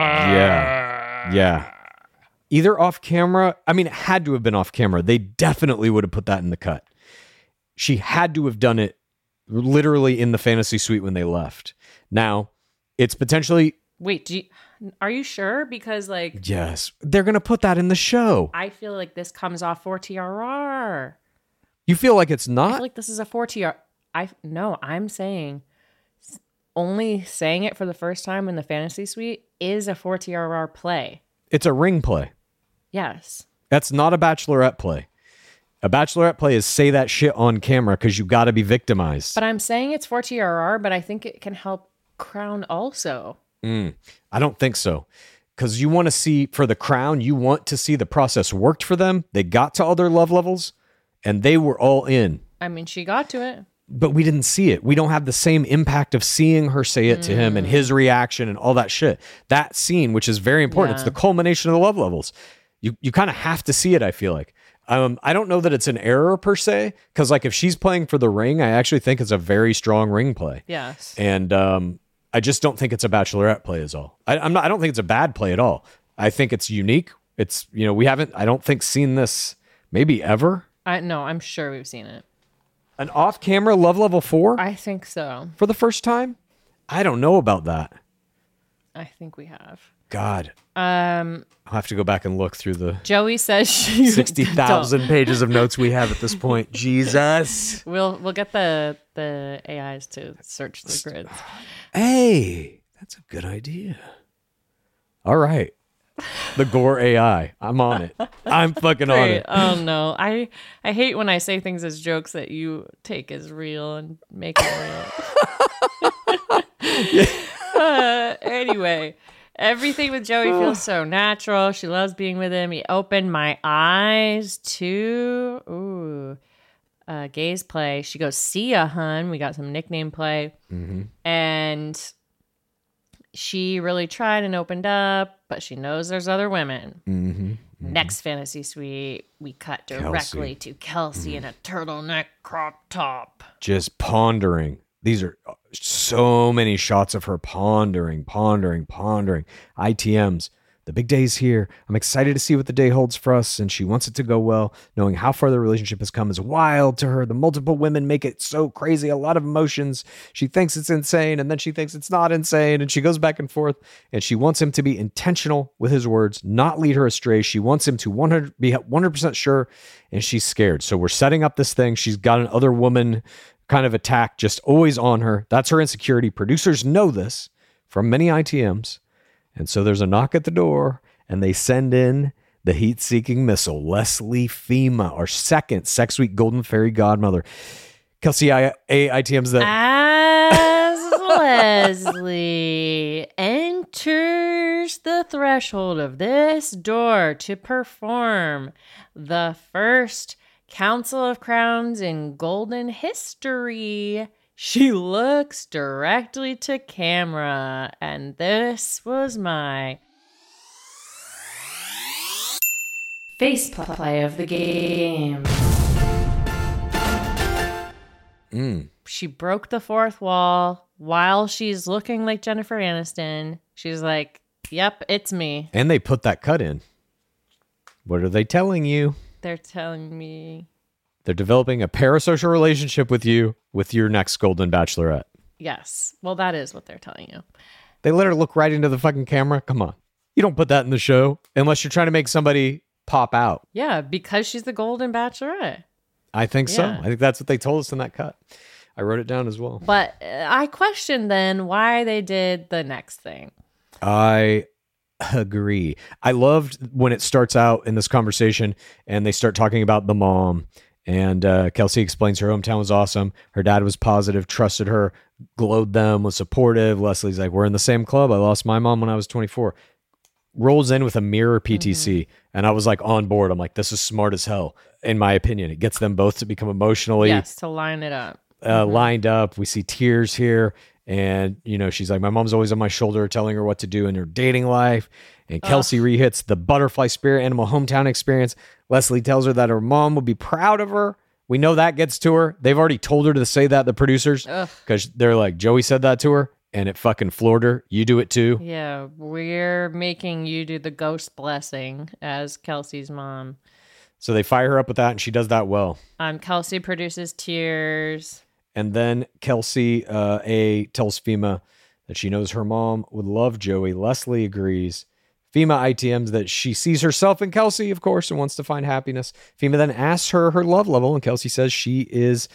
Speaker 5: Yeah. Either off camera. I mean, it had to have been off camera. They definitely would have put that in the cut. She had to have done it literally in the fantasy suite when they left. Now, it's potentially...
Speaker 6: Wait, are you sure? Because,
Speaker 5: yes, they're going to put that in the show.
Speaker 6: I feel like this comes off 4TRR.
Speaker 5: You feel like it's
Speaker 6: I
Speaker 5: not?
Speaker 6: feel like this is a 4TR. No, I'm saying only saying it for the first time in the fantasy suite is a 4TRR play.
Speaker 5: It's a ring play.
Speaker 6: Yes.
Speaker 5: That's not a bachelorette play. A bachelorette play is say that shit on camera because you got to be victimized.
Speaker 6: But I'm saying it's 4TRR, but I think it can help Crown also.
Speaker 5: I don't think so. Because you want to see, for the Crown, you want to see the process worked for them. They got to all their love levels, and they were all in.
Speaker 6: I mean, she got to it.
Speaker 5: But we didn't see it. We don't have the same impact of seeing her say it to him and his reaction and all that shit. That scene, which is very important, it's the culmination of the love levels. You kind of have to see it, I feel like. I don't know that it's an error per se, because if she's playing for the ring, I actually think it's a very strong ring play.
Speaker 6: Yes.
Speaker 5: And I just don't think it's a bachelorette play is all. I don't think it's a bad play at all. I think it's unique. It's, we haven't, I don't think, seen this maybe ever.
Speaker 6: No, I'm sure we've seen it.
Speaker 5: An off-camera love level 4?
Speaker 6: I think so.
Speaker 5: For the first time? I don't know about that.
Speaker 6: I think we have.
Speaker 5: God. I'll have to go back and look through the
Speaker 6: Joey says
Speaker 5: 60,000 pages of notes we have at this point. Jesus.
Speaker 6: We'll get the AIs to search the grids.
Speaker 5: Hey, that's a good idea. All right. The Gore AI. I'm on it. I'm fucking on it.
Speaker 6: Oh no. I hate when I say things as jokes that you take as real and make it real. Anyway, everything with Joey feels so natural. She loves being with him. He opened my eyes to gaze play. She goes, "See ya, hun." We got some nickname play. And she really tried and opened up, but she knows there's other women. Next fantasy suite, we cut directly to Kelsey in a turtleneck crop top.
Speaker 5: Just pondering. so many shots of her pondering. ITMs. The big day's here. I'm excited to see what the day holds for us, and she wants it to go well. Knowing how far the relationship has come is wild to her. The multiple women make it so crazy, a lot of emotions. She thinks it's insane, and then she thinks it's not insane, and she goes back and forth, and she wants him to be intentional with his words, not lead her astray. She wants him to be 100% sure, and she's scared. So we're setting up this thing. She's got an other woman kind of attack just always on her. That's her insecurity. Producers know this from many ITMs. And so there's a knock at the door, and they send in the heat-seeking missile, Leslie Fima, our second Sex Week Golden Fairy Godmother. Kelsey, ITMs that...
Speaker 6: As Leslie enters the threshold of this door to perform the first Council of Crowns in Golden history, she looks directly to camera, and this was my face play of the game. She broke the fourth wall while she's looking like Jennifer Aniston. She's like, yep, it's me.
Speaker 5: And they put that cut in. What are they telling you?
Speaker 6: They're telling me...
Speaker 5: They're developing a parasocial relationship with you with your next Golden Bachelorette.
Speaker 6: Yes. Well, that is what they're telling you.
Speaker 5: They let her look right into the fucking camera? Come on. You don't put that in the show unless you're trying to make somebody pop out.
Speaker 6: Yeah, because she's the Golden Bachelorette.
Speaker 5: I think so. I think that's what they told us in that cut. I wrote it down as well.
Speaker 6: But I question then why they did the next thing.
Speaker 5: I agree. I loved when it starts out in this conversation and they start talking about the mom. And Kelsey explains her hometown was awesome. Her dad was positive, trusted her, glowed them, was supportive. Leslie's like, we're in the same club. I lost my mom when I was 24. Rolls in with a mirror PTC. And I was like on board. I'm like, this is smart as hell, in my opinion. It gets them both to become emotionally
Speaker 6: to line it up.
Speaker 5: Lined up. We see tears here. And, you know, she's like, my mom's always on my shoulder telling her what to do in her dating life. And Kelsey rehits the butterfly spirit animal hometown experience. Leslie tells her that her mom would be proud of her. We know that gets to her. They've already told her to say that, the producers, because they're like, Joey said that to her and it fucking floored her. You do it too.
Speaker 6: Yeah, we're making you do the ghost blessing as Kelsey's mom.
Speaker 5: So they fire her up with that and she does that well.
Speaker 6: Kelsey produces tears.
Speaker 5: And then Kelsey tells Fima that she knows her mom would love Joey. Leslie agrees. Fima ITMs that she sees herself in Kelsey, of course, and wants to find happiness. Fima then asks her love level, and Kelsey says she is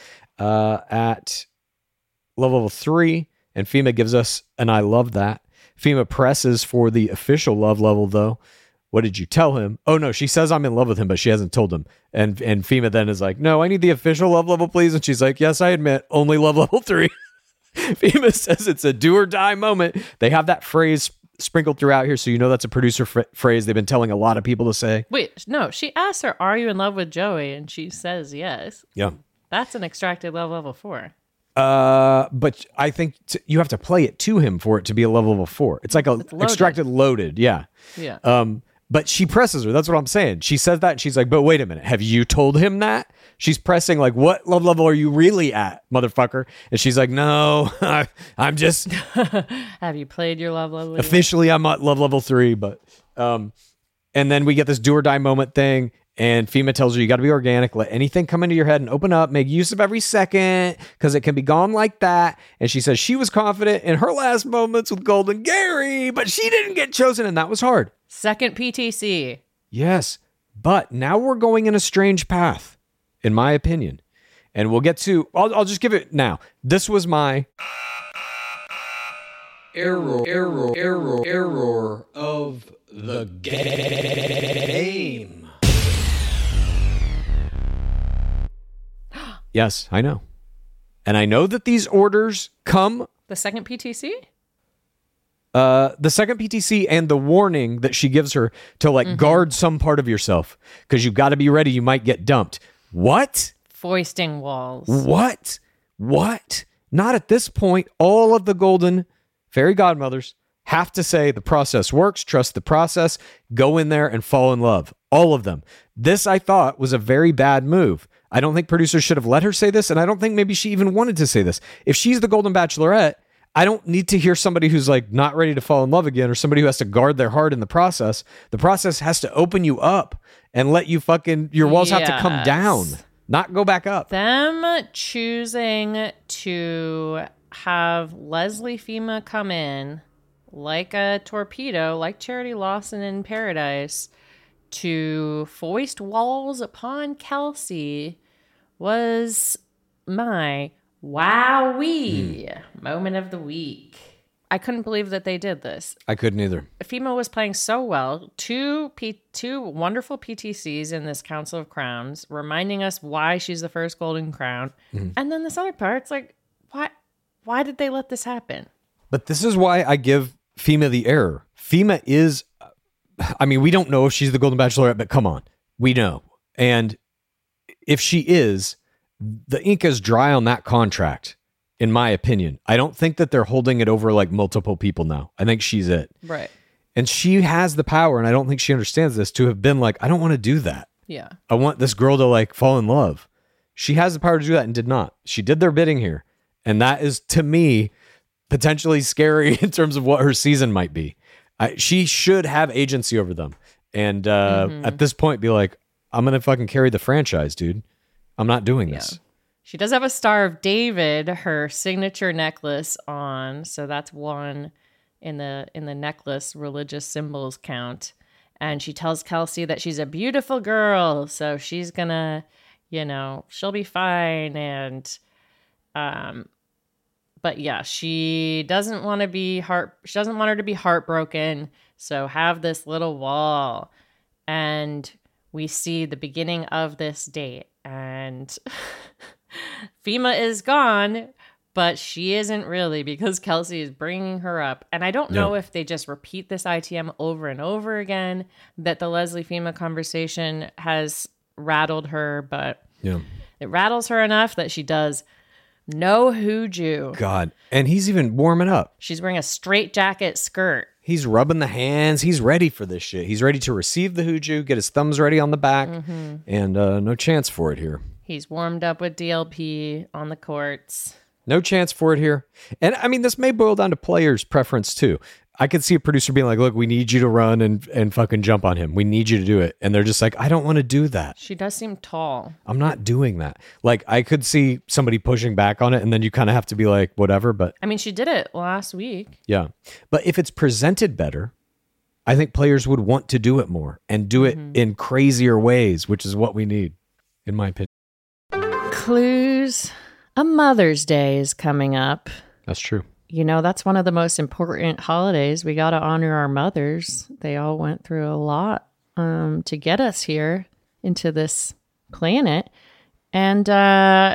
Speaker 5: at level 3, and Fima gives us an I love that. Fima presses for the official love level, though. What did you tell him? Oh, no, she says I'm in love with him, but she hasn't told him. And Fima then is like, no, I need the official love level, please. And she's like, yes, I admit, only love level 3. Fima says it's a do or die moment. They have that phrase sprinkled throughout here, so you know that's a producer phrase they've been telling a lot of people to say.
Speaker 6: Wait, no, she asks her, are you in love with Joey? And she says yes.
Speaker 5: Yeah.
Speaker 6: That's an extracted level 4.
Speaker 5: But I think you have to play it to him for it to be a level 4. It's like extracted loaded. Yeah.
Speaker 6: Yeah.
Speaker 5: But she presses her. That's what I'm saying. She says that and she's like, but wait a minute. Have you told him that? She's pressing like, what love level are you really at, motherfucker? And she's like, no, I'm just...
Speaker 6: Have you played your love level?
Speaker 5: Officially, I'm at love level 3, but... and then we get this do or die moment thing. And Fima tells her, you got to be organic. Let anything come into your head and open up. Make use of every second because it can be gone like that. And she says she was confident in her last moments with Golden Gary, but she didn't get chosen. And that was hard.
Speaker 6: Second PTC.
Speaker 5: Yes. But now we're going in a strange path, in my opinion. And we'll get to, I'll just give it now. This was my error of the game. Yes, I know. And I know that these orders come...
Speaker 6: The second PTC?
Speaker 5: The second PTC and the warning that she gives her to guard some part of yourself. Because you've got to be ready. You might get dumped. What?
Speaker 6: Foisting walls.
Speaker 5: What? Not at this point. All of the Golden Fairy Godmothers have to say the process works, trust the process, go in there and fall in love. All of them. This, I thought, was a very bad move. I don't think producers should have let her say this, and I don't think maybe she even wanted to say this. If she's the Golden Bachelorette, I don't need to hear somebody who's like not ready to fall in love again, or somebody who has to guard their heart in the process. The process has to open you up and let you your walls have to come down, not go back up.
Speaker 6: Them choosing to have Leslie Fima come in like a torpedo, like Charity Lawson in Paradise, to foist walls upon Kelsey was my wowee moment of the week. I couldn't believe that they did this.
Speaker 5: I couldn't either.
Speaker 6: Fima was playing so well. Two wonderful PTCs in this Council of Crowns, reminding us why she's the first Golden Crown. And then this other part, it's like, why did they let this happen?
Speaker 5: But this is why I give Fima the error. Fima is, I mean, we don't know if she's the Golden Bachelorette, but come on, we know. And if she is, the ink is dry on that contract, in my opinion. I don't think that they're holding it over like multiple people now. I think she's it.
Speaker 6: Right.
Speaker 5: And she has the power, and I don't think she understands this, to have been like, I don't want to do that.
Speaker 6: Yeah.
Speaker 5: I want this girl to like fall in love. She has the power to do that and did not. She did their bidding here. And that is, to me, potentially scary in terms of what her season might be. She should have agency over them. And at this point, be like, I'm going to fucking carry the franchise, dude. I'm not doing this.
Speaker 6: She does have a Star of David, her signature necklace on. So that's one in the necklace religious symbols count. And she tells Kelsey that she's a beautiful girl. So she's going to, she'll be fine. And, but yeah, she doesn't want to be she doesn't want her to be heartbroken. So have this little wall. And we see the beginning of this date. And Fima is gone, but she isn't really, because Kelsey is bringing her up. And I don't know if they just repeat this ITM over and over again, that the Leslie Fima conversation has rattled her, but it rattles her enough that she does no hooju.
Speaker 5: God. And he's even warming up.
Speaker 6: She's wearing a straight jacket skirt.
Speaker 5: He's rubbing the hands. He's ready for this shit. He's ready to receive the hooju, get his thumbs ready on the back, and no chance for it here.
Speaker 6: He's warmed up with DLP on the courts.
Speaker 5: No chance for it here. And I mean, this may boil down to players' preference too. I could see a producer being like, look, we need you to run and fucking jump on him. We need you to do it. And they're just like, I don't want to do that.
Speaker 6: She does seem tall.
Speaker 5: I'm not doing that. Like, I could see somebody pushing back on it, and then you kind of have to be like, whatever. But
Speaker 6: I mean, she did it last week.
Speaker 5: Yeah. But if it's presented better, I think players would want to do it more and do it in crazier ways, which is what we need, in my opinion.
Speaker 6: Clues. A Mother's Day is coming up.
Speaker 5: That's true.
Speaker 6: That's one of the most important holidays. We got to honor our mothers. They all went through a lot to get us here into this planet. And the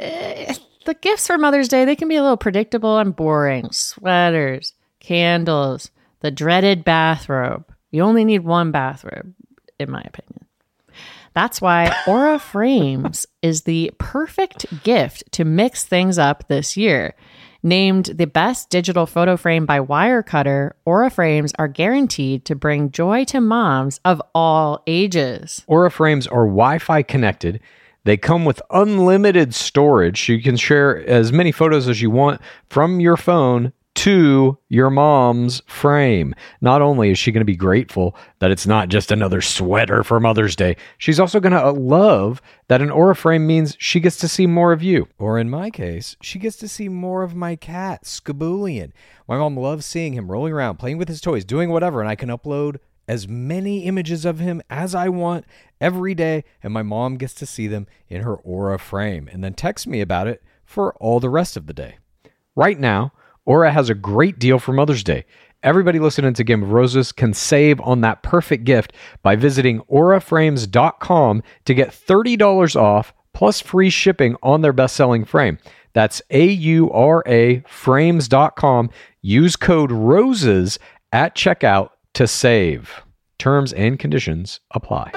Speaker 6: gifts for Mother's Day, they can be a little predictable and boring. Sweaters, candles, the dreaded bathrobe. You only need one bathrobe, in my opinion. That's why Aura Frames is the perfect gift to mix things up this year. Named the best digital photo frame by Wirecutter, Aura Frames are guaranteed to bring joy to moms of all ages.
Speaker 5: Aura Frames are Wi-Fi connected. They come with unlimited storage. You can share as many photos as you want from your phone to your mom's frame. Not only is she going to be grateful that it's not just another sweater for Mother's Day, she's also going to love that an Aura frame means she gets to see more of you. Or in my case, she gets to see more of my cat, Skaboolian. My mom loves seeing him rolling around, playing with his toys, doing whatever, and I can upload as many images of him as I want every day, and my mom gets to see them in her Aura frame and then text me about it for all the rest of the day. Right now, Aura has a great deal for Mother's Day. Everybody listening to Game of Roses can save on that perfect gift by visiting auraframes.com to get $30 off plus free shipping on their best-selling frame. That's AURA frames.com. Use code ROSES at checkout to save. Terms and conditions apply.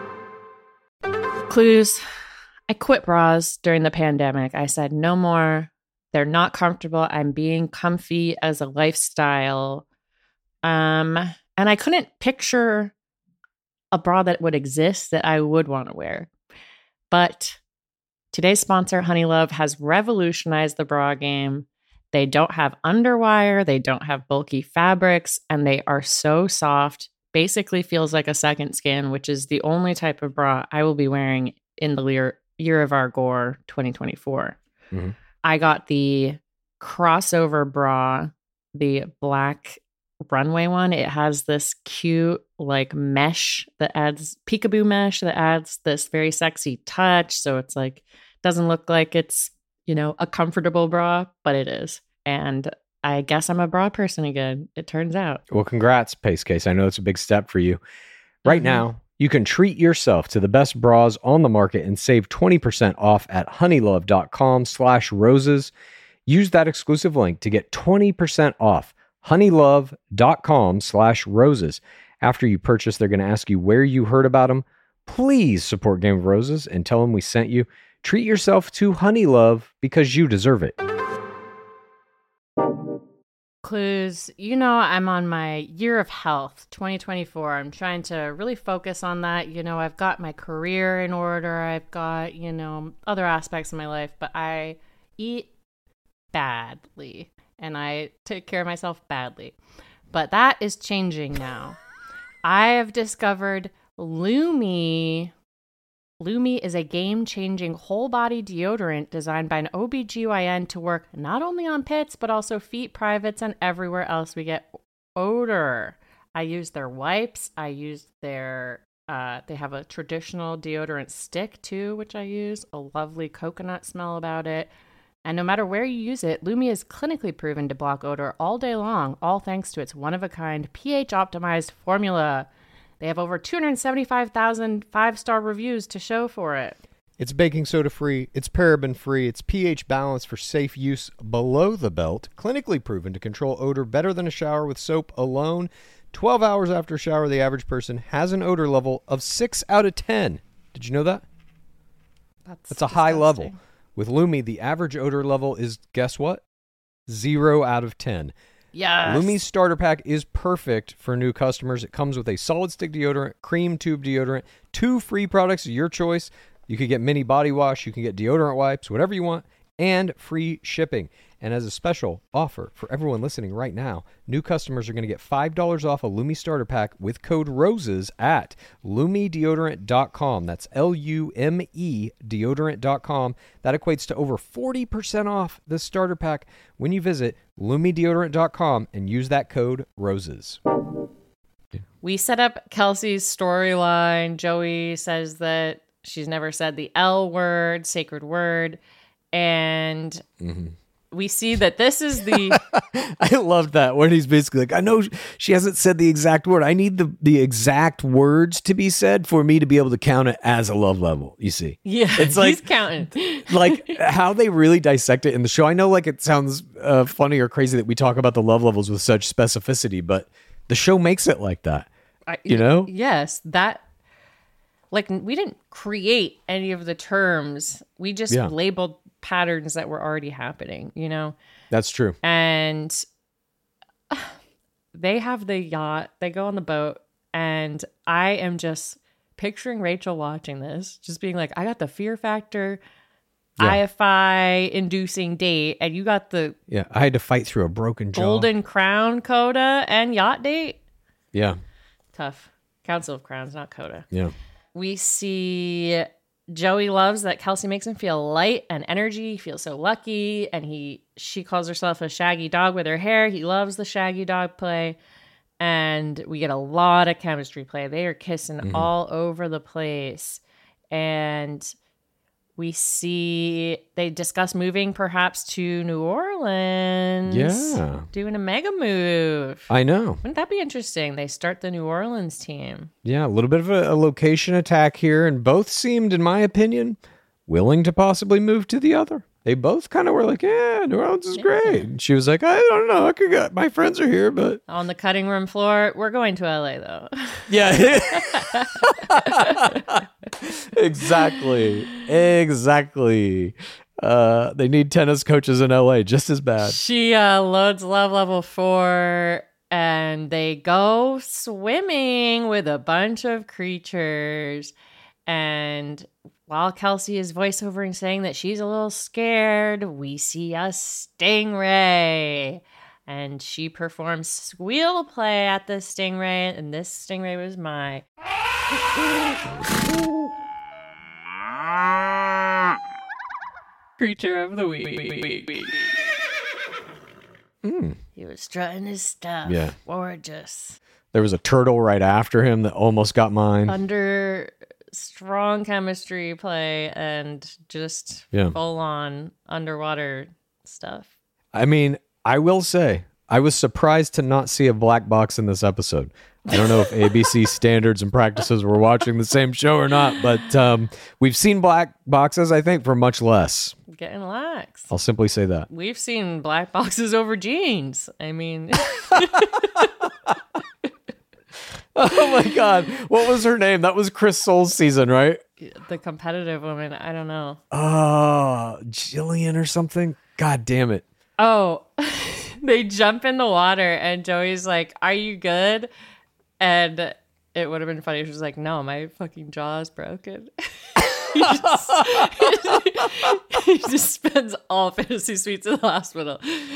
Speaker 6: Clues. I quit bras during the pandemic. I said no more. They're not comfortable. I'm being comfy as a lifestyle. And I couldn't picture a bra that would exist that I would want to wear. But Today's sponsor, Honeylove, has revolutionized the bra game. They don't have underwire, they don't have bulky fabrics, and they are so soft. Basically feels like a second skin, which is the only type of bra I will be wearing in the year of our gore 2024.
Speaker 5: Mm-hmm.
Speaker 6: I got the crossover bra, the black runway one. It has this cute like mesh that adds peekaboo mesh that adds this very sexy touch. So it's like, doesn't look like it's, you know, a comfortable bra, but it is. And I guess I'm a bra person again, it turns out.
Speaker 5: Well, congrats, Pace Case. I know it's a big step for you. Right now, you can treat yourself to the best bras on the market and save 20% off at honeylove.com/roses. Use that exclusive link to get 20% off. honeylove.com/roses. After you purchase, they're going to ask you where you heard about them. Please support Game of Roses and tell them we sent you. Treat yourself to Honeylove because you deserve it.
Speaker 6: Clues, you know, I'm on my year of health, 2024. I'm trying to really focus on that. You know, I've got my career in order. I've got, you know, other aspects of my life, but I eat badly and I take care of myself badly. But that is changing now. I have discovered Lume. Lume is a game-changing whole-body deodorant designed by an OBGYN to work not only on pits, but also feet, privates, and everywhere else we get odor. I use their wipes. I use their, they have a traditional deodorant stick too, which I use. A lovely coconut smell about it. And no matter where you use it, Lume is clinically proven to block odor all day long, all thanks to its one-of-a-kind pH-optimized formula. They have over 275,000 five-star reviews to show for it.
Speaker 5: It's baking soda free, it's paraben free, it's pH balanced for safe use below the belt, clinically proven to control odor better than a shower with soap alone. 12 hours after a shower, the average person has an odor level of 6 out of 10. Did you know that? That's a high level. With Lume, the average odor level is, guess what? 0 out of 10.
Speaker 6: Yes.
Speaker 5: Lume's starter pack is perfect for new customers. It comes with a solid stick deodorant, cream tube deodorant, 2 free products of your choice. You can get mini body wash, you can get deodorant wipes, whatever you want, and free shipping. And as a special offer for everyone listening right now, new customers are going to get $5 off a Lume starter pack with code ROSES at LumeDeodorant.com. That's LUME deodorant.com. That equates to over 40% off this starter pack when you visit LumeDeodorant.com and use that code ROSES.
Speaker 6: We set up Kelsey's storyline. Joey says that she's never said the L word, sacred word, and we see that this is the...
Speaker 5: I love that when he's basically like, I know she hasn't said the exact word. I need the exact words to be said for me to be able to count it as a love level, you see.
Speaker 6: Yeah,
Speaker 5: it's like,
Speaker 6: he's counting.
Speaker 5: Like how they really dissect it in the show. I know like it sounds funny or crazy that we talk about the love levels with such specificity, but the show makes it like that, you know?
Speaker 6: Yes, that... Like, we didn't create any of the terms. We just labeled patterns that were already happening, you know?
Speaker 5: That's true.
Speaker 6: And they have the yacht. They go on the boat. And I am just picturing Rachel watching this, just being like, I got the Fear Factor, IFI-inducing date. And you got the...
Speaker 5: Yeah, I had to fight through a broken jaw.
Speaker 6: Golden Crown coda and yacht date.
Speaker 5: Yeah.
Speaker 6: Tough. Council of Crowns, not coda.
Speaker 5: Yeah.
Speaker 6: We see Joey loves that Kelsey makes him feel light and energy. He feels so lucky. And she calls herself a shaggy dog with her hair. He loves the shaggy dog play. And we get a lot of chemistry play. They are kissing all over the place. And we see they discuss moving perhaps to New Orleans.
Speaker 5: Yeah.
Speaker 6: Doing a mega move.
Speaker 5: I know.
Speaker 6: Wouldn't that be interesting? They start the New Orleans team.
Speaker 5: Yeah, a little bit of a location attack here, and both seemed, in my opinion, willing to possibly move to the other. They both kind of were like, yeah, New Orleans is great. And she was like, I don't know, I could get, my friends are here, but...
Speaker 6: On the cutting room floor, we're going to LA, though.
Speaker 5: Yeah. Exactly. They need tennis coaches in LA just as bad.
Speaker 6: She loads love level 4, and they go swimming with a bunch of creatures. And while Kelsey is voiceovering saying that she's a little scared, we see a stingray. And she performs squeal play at the stingray, and this stingray was my creature of the week. He was strutting his stuff.
Speaker 5: Yeah.
Speaker 6: Gorgeous.
Speaker 5: There was a turtle right after him that almost got mine.
Speaker 6: Under strong chemistry play and just full on underwater stuff.
Speaker 5: I mean, I will say, I was surprised to not see a black box in this episode. I don't know if ABC standards and practices were watching the same show or not, but we've seen black boxes, I think, for much less.
Speaker 6: Getting lax.
Speaker 5: I'll simply say that.
Speaker 6: We've seen black boxes over jeans. I mean...
Speaker 5: Oh my God. What was her name? That was Chris Soule's season, right?
Speaker 6: The competitive woman. I don't know.
Speaker 5: Oh, Jillian or something? God damn it.
Speaker 6: Oh, they jump in the water and Joey's like, "Are you good?" And it would have been funny if she was like, "No, my fucking jaw is broken." he just spends all fantasy suites in the hospital.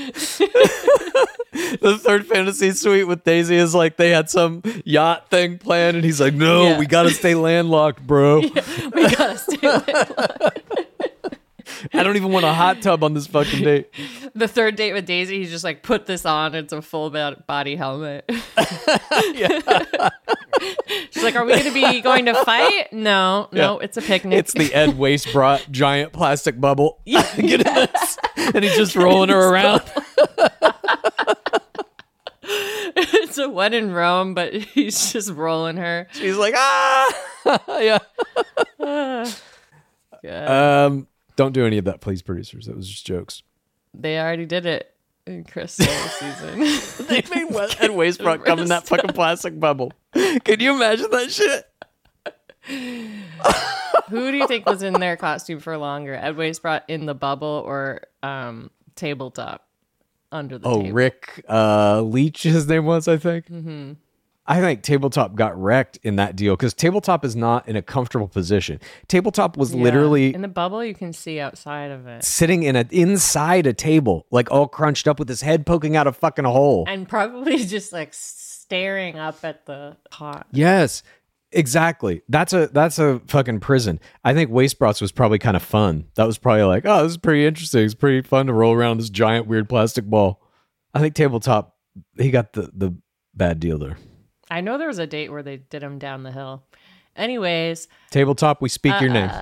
Speaker 5: The third fantasy suite with Daisy is like they had some yacht thing planned, and he's like, "No, we gotta stay landlocked, bro.
Speaker 6: Yeah, we gotta stay landlocked."
Speaker 5: I don't even want a hot tub on this fucking date."
Speaker 6: The third date with Daisy, he's just like, "Put this on. It's a full body helmet." She's like, "Are we going to be going to fight?" No, it's a picnic.
Speaker 5: It's the Ed Waste brought giant plastic bubble. Get in this. And he's just rolling her around.
Speaker 6: It's a when in Rome, but he's just rolling her.
Speaker 5: She's like, yeah. Don't do any of that, please, producers. It was just jokes.
Speaker 6: They already did it in Chris Soule's season.
Speaker 5: They made Ed Wastebrook come in that fucking plastic bubble. Can you imagine that shit?
Speaker 6: Who do you think was in their costume for longer? Ed Wastebrook in the bubble or tabletop under the table?
Speaker 5: Rick Leach, his name was, I think.
Speaker 6: Mm-hmm.
Speaker 5: I think Tabletop got wrecked in that deal because Tabletop is not in a comfortable position. Tabletop was literally
Speaker 6: in the bubble. You can see outside of it,
Speaker 5: sitting inside a table, like all crunched up with his head poking out a fucking hole,
Speaker 6: and probably just like staring up at the pot.
Speaker 5: Yes, exactly. That's a fucking prison. I think Wastebrots was probably kind of fun. That was probably like, oh, this is pretty interesting. It's pretty fun to roll around this giant weird plastic ball. I think Tabletop, he got the bad deal there.
Speaker 6: I know there was a date where they did him down the hill. Anyways.
Speaker 5: Tabletop, we speak your name.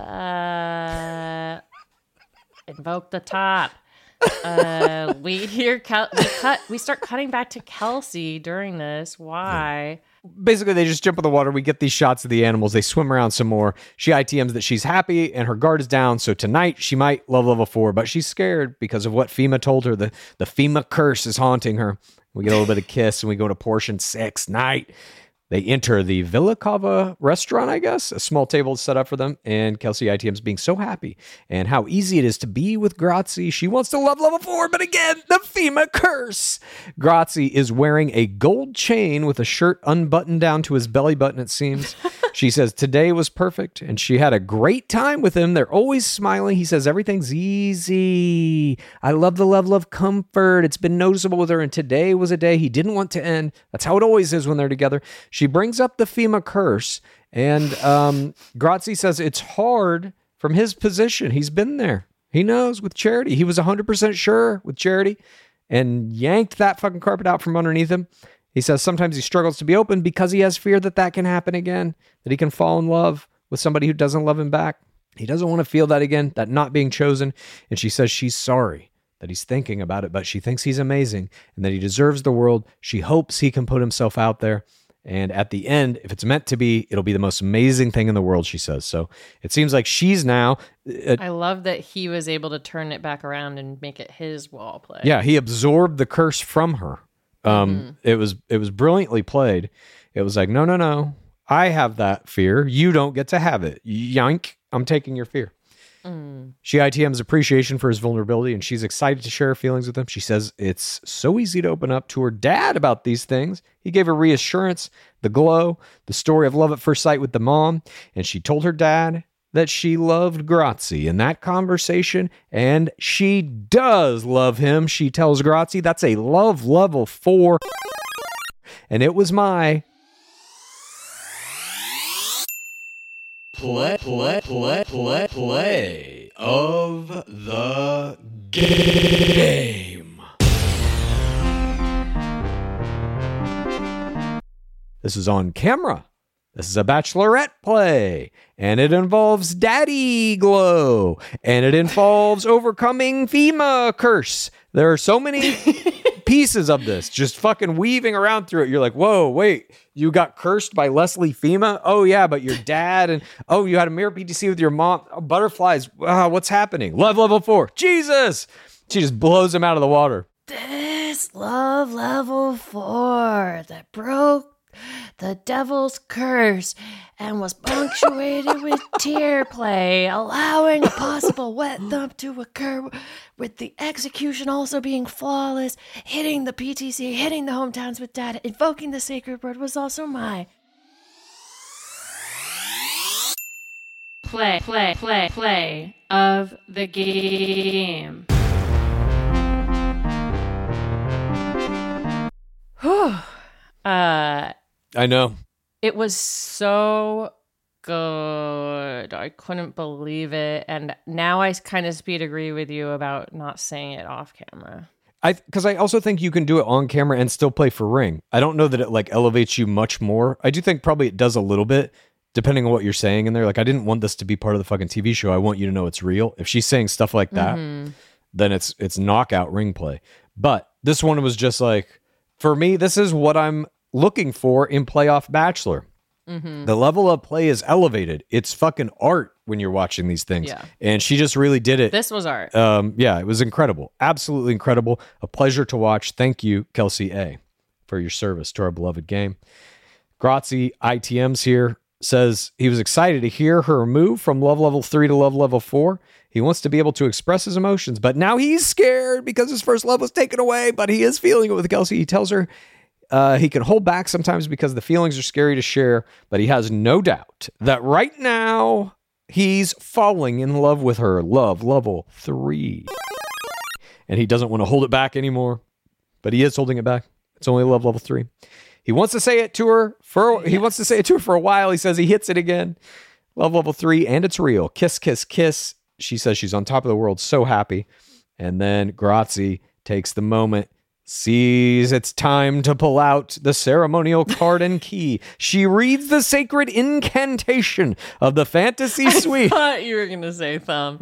Speaker 6: Invoke the top. We start cutting back to Kelsey during this. Why?
Speaker 5: Basically, they just jump in the water. We get these shots of the animals. They swim around some more. She ITMs that she's happy and her guard is down. So tonight she might love level 4, but she's scared because of what FEMA told her. The FEMA curse is haunting her. We get a little bit of kiss and we go to portion 6 night. They enter the Villa Cava restaurant, I guess. A small table is set up for them. And Kelsey ITM's being so happy and how easy it is to be with Grazi. She wants to love level 4, but again, the FEMA curse. Grazi is wearing a gold chain with a shirt unbuttoned down to his belly button, it seems. She says today was perfect and she had a great time with him. They're always smiling. He says everything's easy. I love the level of comfort. It's been noticeable with her, and today was a day he didn't want to end. That's how it always is when they're together. She brings up the FEMA curse, and Grazi says it's hard from his position. He's been there. He knows with Charity. He was 100% sure with Charity and yanked that fucking carpet out from underneath him. He says sometimes he struggles to be open because he has fear that can happen again, that he can fall in love with somebody who doesn't love him back. He doesn't want to feel that again, that not being chosen. And she says she's sorry that he's thinking about it, but she thinks he's amazing and that he deserves the world. She hopes he can put himself out there. And at the end, if it's meant to be, it'll be the most amazing thing in the world, she says. So it seems like she's now...
Speaker 6: I love that he was able to turn it back around and make it his wall play.
Speaker 5: Yeah, he absorbed the curse from her. It was brilliantly played. It was like, no. I have that fear. You don't get to have it. Yank. I'm taking your fear. She ITM's appreciation for his vulnerability, and she's excited to share her feelings with him. She says it's so easy to open up to her dad about these things. He gave her reassurance, the glow, the story of love at first sight with the mom, and she told her dad that she loved Grazi in that conversation, and she does love him. She tells Grazi that's a love level 4, and it was my
Speaker 10: Play of the game.
Speaker 5: This is on camera. This is a bachelorette play, and it involves daddy glow, and it involves overcoming FEMA curse. There are so many pieces of this just fucking weaving around through it. You're like, whoa, wait, you got cursed by Leslie FEMA? Oh, yeah, but your dad, and oh, you had a mirror PTC with your mom. Oh, butterflies. What's happening? Love level 4. Jesus. She just blows him out of the water.
Speaker 6: This love level 4 that broke the devil's curse and was punctuated with tear play, allowing a possible wet thump to occur, with the execution also being flawless, hitting the PTC, hitting the hometowns with data, invoking the sacred word was also my play of the game. Whew.
Speaker 5: I know.
Speaker 6: It was so good. I couldn't believe it. And now I kind of agree with you about not saying it off camera.
Speaker 5: Because I also think you can do it on camera and still play for ring. I don't know that it like elevates you much more. I do think probably it does a little bit, depending on what you're saying in there. Like, I didn't want this to be part of the fucking TV show. I want you to know it's real. If she's saying stuff like that, then it's knockout ring play. But this one was just like, for me, this is what I'm looking for in Playoff Bachelor. The level of play is elevated. It's fucking art when you're watching these things.
Speaker 6: Yeah.
Speaker 5: And she just really did it.
Speaker 6: This was art.
Speaker 5: Yeah, it was incredible. Absolutely incredible. A pleasure to watch. Thank you, Kelsey A., for your service to our beloved game. Grazi ITMs here says he was excited to hear her move from love level 3 to love level 4. He wants to be able to express his emotions, but now he's scared because his first love was taken away, but he is feeling it with Kelsey. He tells her he can hold back sometimes because the feelings are scary to share, but he has no doubt that right now he's falling in love with her. Love level 3. And he doesn't want to hold it back anymore, but he is holding it back. It's only love level 3. He wants to say it to her he wants to say it to her for a while. He says he hits it again. Love level 3, and it's real. Kiss, kiss, kiss. She says she's on top of the world, so happy. And then Grazi takes the moment, sees it's time to pull out the ceremonial card and key. She reads the sacred incantation of the fantasy suite.
Speaker 6: I thought you were going to say thumb.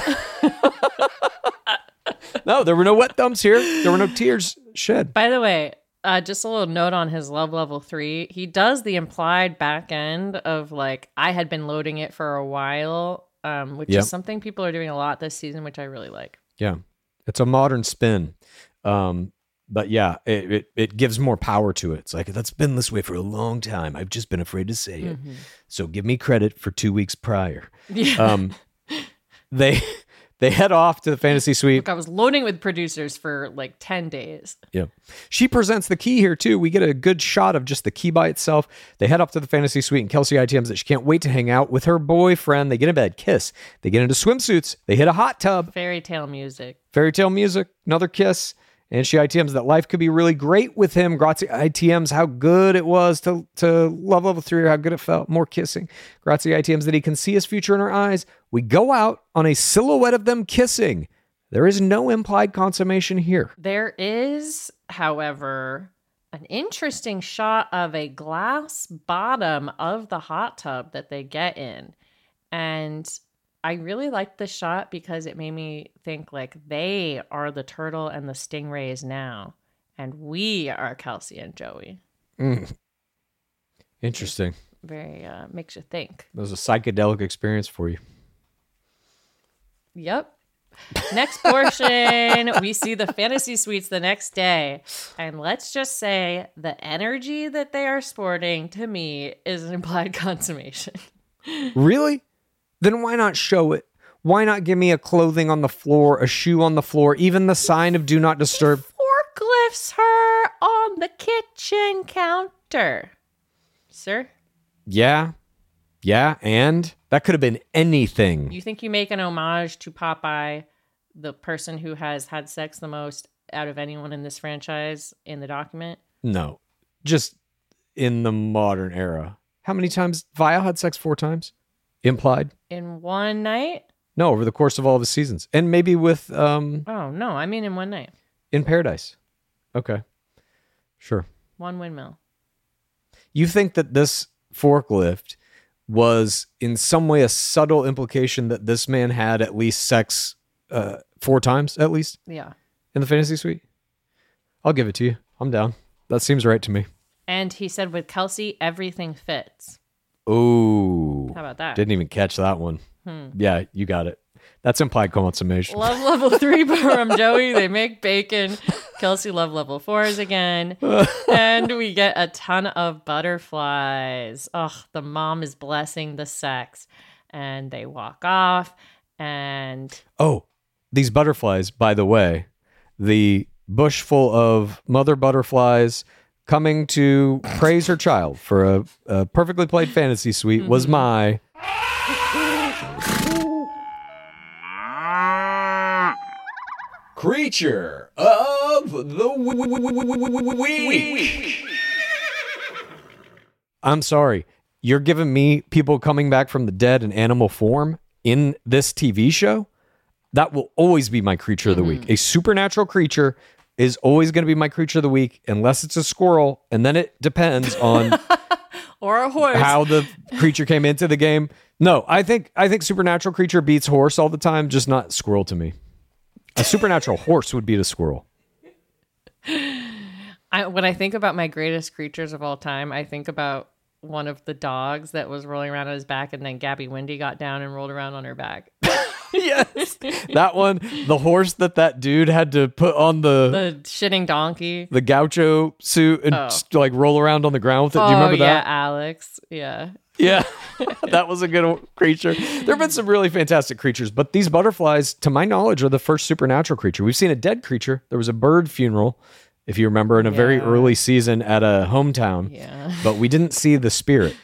Speaker 5: No, there were no wet thumbs here. There were no tears shed.
Speaker 6: By the way, just a little note on his love level 3. He does the implied back end of like, I had been loading it for a while, which is something people are doing a lot this season, which I really like.
Speaker 5: Yeah. It's a modern spin. But yeah, it gives more power to it. It's like, that's been this way for a long time. I've just been afraid to say it. So give me credit for 2 weeks prior.
Speaker 6: Yeah.
Speaker 5: They head off to the fantasy suite.
Speaker 6: Look, I was loading with producers for like 10 days.
Speaker 5: Yeah. She presents the key here too. We get a good shot of just the key by itself. They head up to the fantasy suite, and Kelsey ITMs that she can't wait to hang out with her boyfriend. They get in bed, kiss. They get into swimsuits. They hit a hot tub.
Speaker 6: Fairy tale music,
Speaker 5: another kiss. And she ITMs that life could be really great with him. Grazi ITMs how good it was to love level 3, or how good it felt. More kissing. Grazi ITMs that he can see his future in her eyes. We go out on a silhouette of them kissing. There is no implied consummation here.
Speaker 6: There is, however, an interesting shot of a glass bottom of the hot tub that they get in. And I really liked the shot because it made me think like they are the turtle and the stingrays now, and we are Kelsey and Joey.
Speaker 5: Interesting.
Speaker 6: Very makes you think.
Speaker 5: That was a psychedelic experience for you.
Speaker 6: Yep. Next portion, we see the fantasy suites the next day. And let's just say the energy that they are sporting, to me, is an implied consummation.
Speaker 5: Really? Then why not show it? Why not give me a clothing on the floor, a shoe on the floor, even the sign of do not disturb?
Speaker 6: He forklifts her on the kitchen counter. Sir?
Speaker 5: Yeah. Yeah, and that could have been anything.
Speaker 6: You think you make an homage to Popeye, the person who has had sex the most out of anyone in this franchise in the document?
Speaker 5: No, just in the modern era. How many times? Vial had sex 4 times? Implied?
Speaker 6: In one night?
Speaker 5: No, over the course of all the seasons. And maybe with...
Speaker 6: Oh, no. I mean in one night.
Speaker 5: In Paradise. Okay. Sure.
Speaker 6: One windmill.
Speaker 5: You think that this forklift was in some way a subtle implication that this man had at least sex 4 times, at least?
Speaker 6: Yeah.
Speaker 5: In the fantasy suite? I'll give it to you. I'm down. That seems right to me.
Speaker 6: And he said with Kelsey, everything fits.
Speaker 5: Ooh.
Speaker 6: How about that?
Speaker 5: Didn't even catch that one. Yeah, you got it. That's implied consummation.
Speaker 6: Love level 3 from Joey. They make bacon. Kelsey love level 4s again. And we get a ton of butterflies. Oh, the mom is blessing the sex. And they walk off. And
Speaker 5: Oh, these butterflies, by the way, the bush full of mother butterflies coming to praise her child for a perfectly played fantasy suite was my... Creature of the week. I'm sorry. You're giving me people coming back from the dead in animal form in this TV show? That will always be my creature of the week. A supernatural creature is always going to be my creature of the week unless it's a squirrel, and then it depends on
Speaker 6: or a horse.
Speaker 5: How the creature came into the game. No, I think supernatural creature beats horse all the time, just not squirrel to me. A supernatural horse would beat a squirrel.
Speaker 6: When I think about my greatest creatures of all time, I think about one of the dogs that was rolling around on his back, and then Gabby Windy got down and rolled around on her back.
Speaker 5: Yes, that one. The horse that dude had to put on
Speaker 6: the shitting donkey,
Speaker 5: the gaucho suit, and just, like roll around on the ground with it. Do you remember that?
Speaker 6: Yeah, Alex. Yeah.
Speaker 5: Yeah, that was a good creature. There have been some really fantastic creatures, but these butterflies, to my knowledge, are the first supernatural creature. We've seen a dead creature. There was a bird funeral, if you remember, in a very early season at a hometown.
Speaker 6: Yeah.
Speaker 5: But we didn't see the spirit.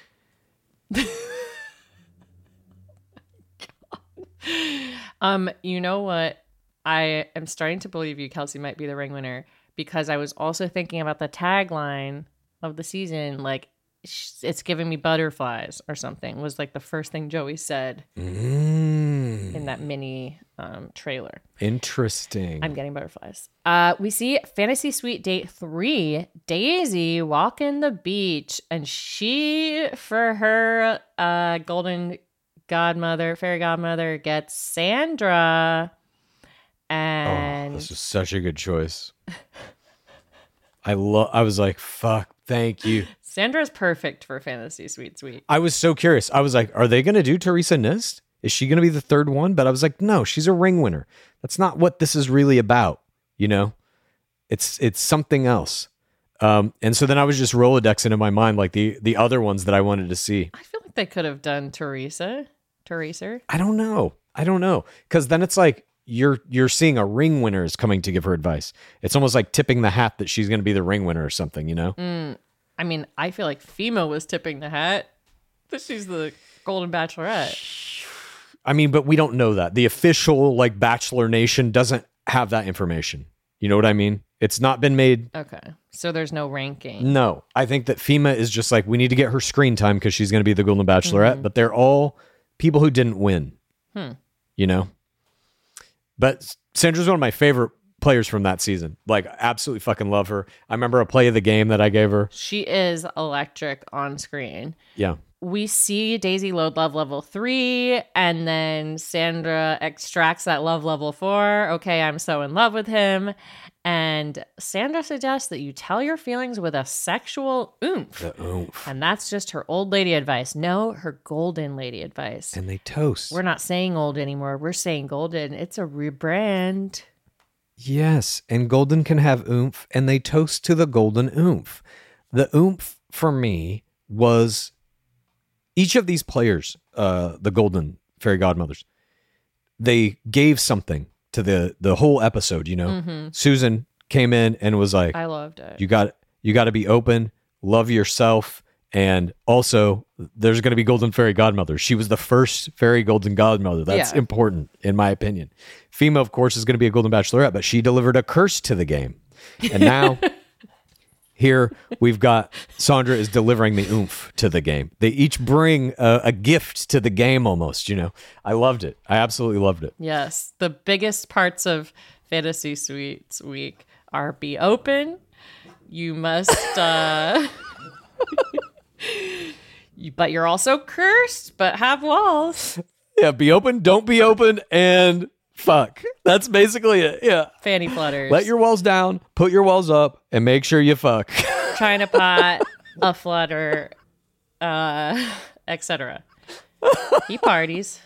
Speaker 6: You know what? I am starting to believe you, Kelsey, might be the ring winner, because I was also thinking about the tagline of the season, like, it's giving me butterflies or something, was like the first thing Joey said in that mini trailer.
Speaker 5: Interesting.
Speaker 6: I'm getting butterflies. We see Fantasy Suite Date 3, Daisy walking the beach, and she, for her golden godmother, fairy godmother, gets Sandra. And
Speaker 5: this is such a good choice. I was like, fuck, thank you.
Speaker 6: Sandra's perfect for Fantasy Suite.
Speaker 5: I was so curious. I was like, are they going to do Teresa Nist? Is she going to be the third one? But I was like, no, she's a ring winner. That's not what this is really about. You know, it's something else. And so then I was just Rolodexing in my mind, like the other ones that I wanted to see.
Speaker 6: I feel like they could have done Teresa.
Speaker 5: I don't know. Because then it's like, you're seeing a ring winner is coming to give her advice. It's almost like tipping the hat that she's going to be the ring winner or something, you know?
Speaker 6: I mean, I feel like FEMA was tipping the hat that she's the Golden Bachelorette.
Speaker 5: I mean, but we don't know that. The official, like, Bachelor Nation doesn't have that information. You know what I mean? It's not been made.
Speaker 6: Okay. So there's no ranking.
Speaker 5: No. I think that FEMA is just like, we need to get her screen time because she's going to be the Golden Bachelorette. But they're all people who didn't win. You know? But Sandra's one of my favorite players from that season. Like, absolutely fucking love her. I remember a play of the game that I gave her.
Speaker 6: She is electric on screen.
Speaker 5: Yeah.
Speaker 6: We see Daisy load love level 3, and then Sandra extracts that love level 4. Okay, I'm so in love with him. And Sandra suggests that you tell your feelings with a sexual oomph.
Speaker 5: The oomph.
Speaker 6: And that's just her old lady advice. No, her golden lady advice.
Speaker 5: And they toast.
Speaker 6: We're not saying old anymore. We're saying golden. It's a rebrand.
Speaker 5: Yes, and golden can have oomph, and they toast to the golden oomph. The oomph for me was each of these players, the golden fairy godmothers, they gave something to the whole episode, you know. Susan came in and was like,
Speaker 6: I loved it.
Speaker 5: You got to be open, love yourself, And also, there's going to be Golden Fairy Godmother. She was the first Fairy Golden Godmother. That's important, in my opinion. Fima, of course, is going to be a Golden Bachelorette, but she delivered a curse to the game. And now, here, we've got Sandra is delivering the oomph to the game. They each bring a gift to the game almost, you know. I loved it. I absolutely loved it.
Speaker 6: Yes. The biggest parts of Fantasy Suites Week are be open. You must... but you're also cursed, but have walls.
Speaker 5: Yeah, be open, don't be open, and fuck. That's basically it. Yeah.
Speaker 6: Fanny flutters.
Speaker 5: Let your walls down, put your walls up, and make sure you fuck.
Speaker 6: China pot, a flutter, etc. He parties.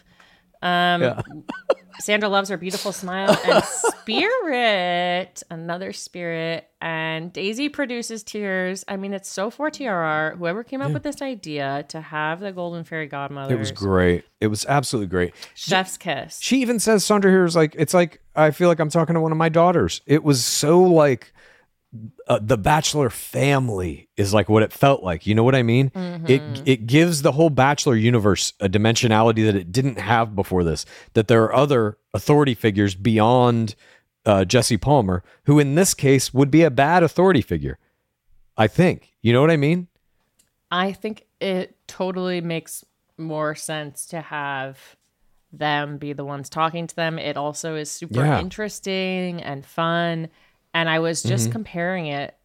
Speaker 6: Sandra loves her beautiful smile and spirit. Another spirit. And Daisy produces tears. I mean, it's so for TRR. Whoever came up with this idea to have the Golden Fairy Godmother.
Speaker 5: It was great. It was absolutely great.
Speaker 6: Chef's kiss.
Speaker 5: She even says, Sandra here is like, it's like, I feel like I'm talking to one of my daughters. It was so like, the Bachelor family is like what it felt like. You know what I mean? Mm-hmm. It gives the whole Bachelor universe a dimensionality that it didn't have before this, that there are other authority figures beyond Jesse Palmer, who in this case would be a bad authority figure. I think. You know what I mean?
Speaker 6: I think it totally makes more sense to have them be the ones talking to them. It also is super interesting and fun. And I was just comparing it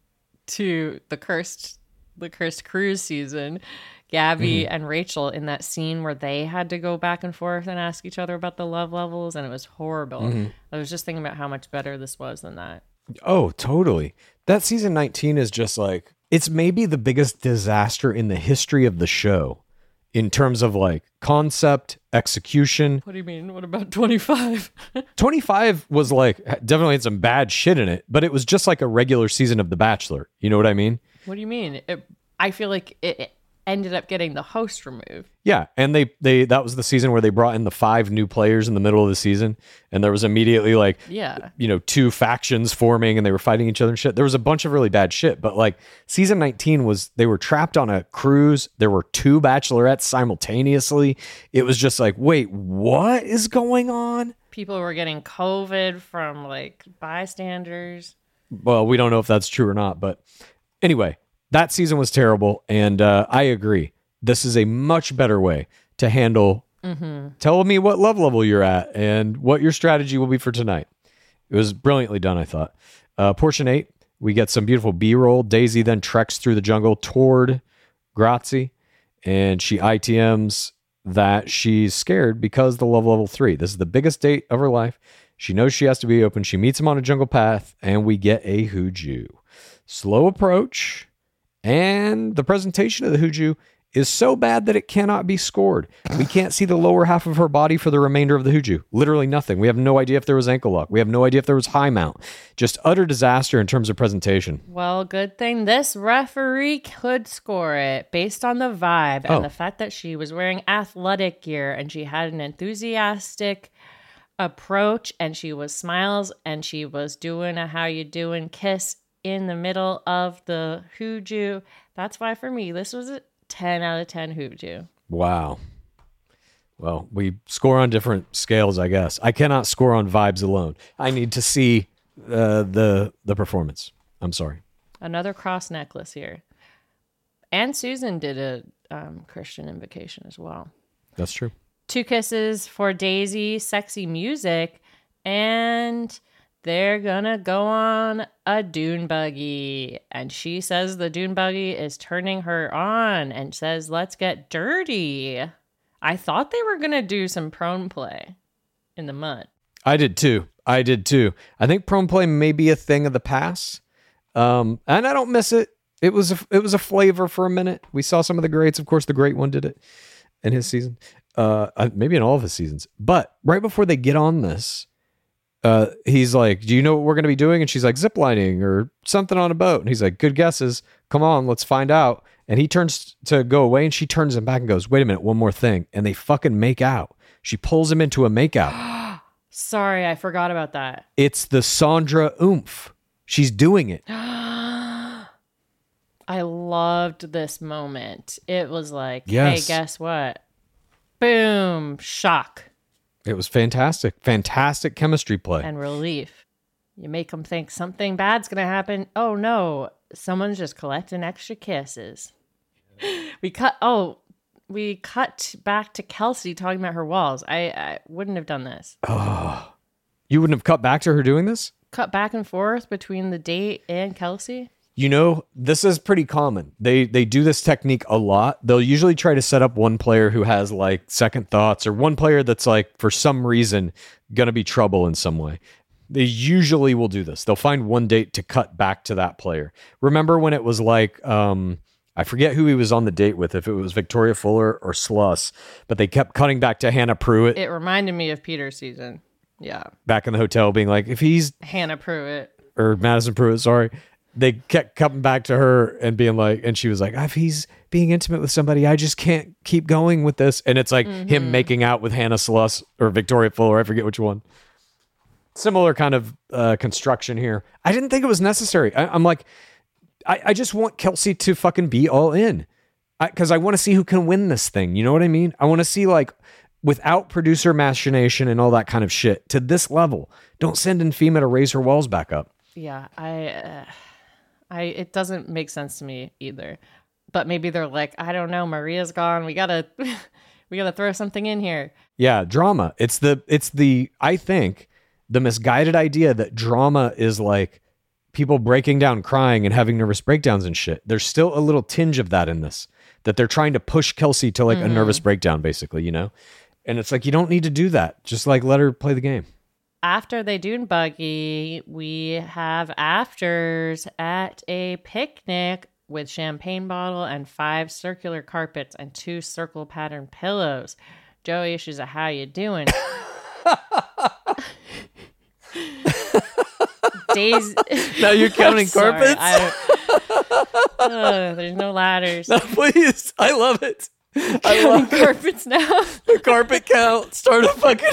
Speaker 6: to the cursed cruise season, Gabby and Rachel in that scene where they had to go back and forth and ask each other about the love levels, and it was horrible. I was just thinking about how much better this was than that.
Speaker 5: Oh, totally. That season 19 is just like, it's maybe the biggest disaster in the history of the show in terms of like concept, execution.
Speaker 6: What do you mean? What about 25?
Speaker 5: 25 was like, definitely had some bad shit in it, but it was just like a regular season of The Bachelor. You know what I mean?
Speaker 6: What do you mean? I feel like it ended up getting the host removed.
Speaker 5: Yeah, and they that was the season where they brought in the 5 new players in the middle of the season, and there was immediately like, you know, 2 factions forming, and they were fighting each other and shit. There was a bunch of really bad shit, but like season 19 was, they were trapped on a cruise. There were 2 bachelorettes simultaneously. It was just like, wait, what is going on?
Speaker 6: People were getting COVID from like bystanders.
Speaker 5: Well, we don't know if that's true or not, but anyway, that season was terrible, and I agree. This is a much better way to handle. Tell me what love level you're at and what your strategy will be for tonight. It was brilliantly done, I thought. Portion 8, we get some beautiful B-roll. Daisy then treks through the jungle toward Grazi, and she ITMs that she's scared because the love level 3. This is the biggest date of her life. She knows she has to be open. She meets him on a jungle path, and we get a Huju. Slow approach. And the presentation of the Huju is so bad that it cannot be scored. We can't see the lower half of her body for the remainder of the Huju. Literally nothing. We have no idea if there was ankle lock. We have no idea if there was high mount. Just utter disaster in terms of presentation.
Speaker 6: Well, good thing this referee could score it based on the vibe and the fact that she was wearing athletic gear and she had an enthusiastic approach and she was smiles and she was doing a how you doing kiss in the middle of the Huju. That's why for me, this was a 10 out of 10 Huju.
Speaker 5: Wow. Well, we score on different scales, I guess. I cannot score on vibes alone. I need to see the performance. I'm sorry.
Speaker 6: Another cross necklace here. And Susan did a Christian invocation as well.
Speaker 5: That's true.
Speaker 6: 2 kisses for Daisy, sexy music, and they're gonna go on a dune buggy. And she says the dune buggy is turning her on and says, let's get dirty. I thought they were gonna do some prone play in the mud.
Speaker 5: I did too. I think prone play may be a thing of the past. And I don't miss it. It was a flavor for a minute. We saw some of the greats. Of course, the great one did it in his season. Maybe in all of his seasons. But right before they get on this, he's like, do you know what we're going to be doing? And she's like, ziplining or something on a boat. And he's like, good guesses. Come on, let's find out. And he turns to go away and she turns him back and goes, wait a minute, one more thing. And they fucking make out. She pulls him into a makeout.
Speaker 6: Sorry, I forgot about that.
Speaker 5: It's the Sandra oomph. She's doing it.
Speaker 6: I loved this moment. It was like,
Speaker 5: Yes.
Speaker 6: hey, guess what? Boom, shock
Speaker 5: It was fantastic. Fantastic chemistry play.
Speaker 6: and relief. You make them think something bad's going to happen. Oh, no, someone's just collecting extra kisses. We cut back to Kelsey talking about her walls. I wouldn't have done this.
Speaker 5: Oh, you wouldn't have cut back to her doing this?
Speaker 6: Cut back and forth between the date and Kelsey.
Speaker 5: You know, this is pretty common. They do this technique a lot. They'll usually try to set up one player who has like second thoughts, or one player that's like, for some reason, going to be trouble in some way. They usually will do this. They'll find one date to cut back to that player. Remember when it was like, I forget who he was on the date with, if it was Victoria Fuller or Sluss, but they kept cutting back to Hannah Pruitt.
Speaker 6: It reminded me of Peter's season. Yeah.
Speaker 5: Back in the hotel being like, if he's...
Speaker 6: Hannah Pruitt.
Speaker 5: Or Madison Pruitt, sorry. They kept coming back to her and being like, and she was like, if he's being intimate with somebody, I just can't keep going with this. And it's like him making out with Hannah Sluss or Victoria Fuller, I forget which one. Similar kind of construction here. I didn't think it was necessary. I'm like, I just want Kelsey to fucking be all in. Because I want to see who can win this thing. You know what I mean? I want to see, like, without producer machination and all that kind of shit, to this level. Don't send in FEMA to raise her walls back up.
Speaker 6: Yeah, it doesn't make sense to me either. But maybe they're like, I don't know, Maria's gone. We gotta throw something in here.
Speaker 5: Yeah, drama. It's the I think the misguided idea that drama is like people breaking down, crying, and having nervous breakdowns and shit. There's still a little tinge of that in this, that they're trying to push Kelsey to like a nervous breakdown, basically, you know? And it's like, you don't need to do that. Just like let her play the game.
Speaker 6: After they dune buggy, we have afters at a picnic with champagne bottle and 5 circular carpets and 2 circle pattern pillows. Joey issues a how you doing? Days.
Speaker 5: Now you're counting carpets?
Speaker 6: There's no ladders.
Speaker 5: No, please. I love it. I love
Speaker 6: carpets now.
Speaker 5: The carpet count. Start a fucking...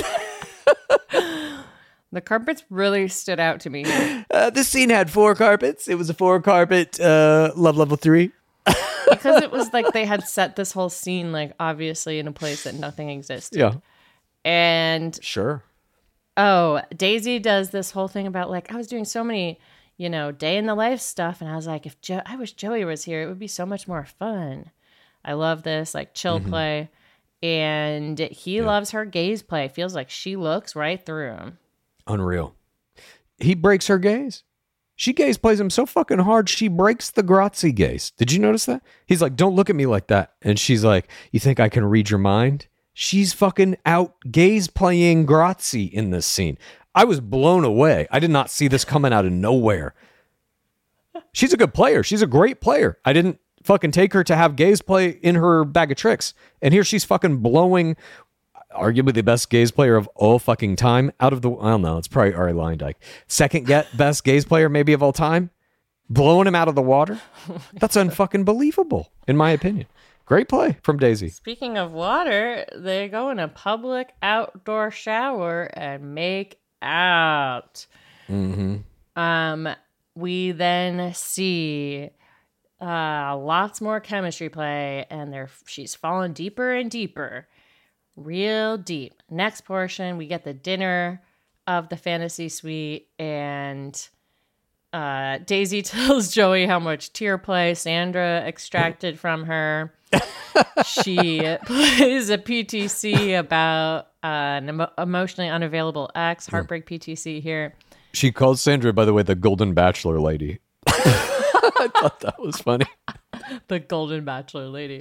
Speaker 6: The carpets really stood out to me.
Speaker 5: This scene had 4 carpets. It was a 4-carpet love level 3.
Speaker 6: Because it was like they had set this whole scene, like, obviously in a place that nothing existed.
Speaker 5: Yeah.
Speaker 6: And...
Speaker 5: Sure.
Speaker 6: Oh, Daisy does this whole thing about, like, I was doing so many, you know, day in the life stuff. And I was like, I wish Joey was here. It would be so much more fun. I love this, like, chill play. And he loves her gaze play. Feels like she looks right through him.
Speaker 5: Unreal. He breaks her gaze. She gaze plays him so fucking hard, she breaks the Grazi gaze. Did you notice that? He's like, don't look at me like that. And she's like, you think I can read your mind? She's fucking out gaze playing Grazi in this scene. I was blown away. I did not see this coming out of nowhere. She's a good player. She's a great player. I didn't fucking take her to have gaze play in her bag of tricks. And here she's fucking blowing arguably the best gaze player of all fucking time out of the... I don't know. It's probably Ari Leyendijk. Second best gaze player maybe of all time. Blowing him out of the water. That's unfucking believable, in my opinion. Great play from Daisy.
Speaker 6: Speaking of water, they go in a public outdoor shower and make out. We then see lots more chemistry play, and she's falling deeper and deeper. Real deep. Next portion, we get the dinner of the fantasy suite, and Daisy tells Joey how much tear play Sandra extracted from her. She plays a PTC about an emotionally unavailable ex. Heartbreak PTC here.
Speaker 5: She called Sandra, by the way, the Golden Bachelor lady. I thought that was funny.
Speaker 6: The Golden Bachelor lady.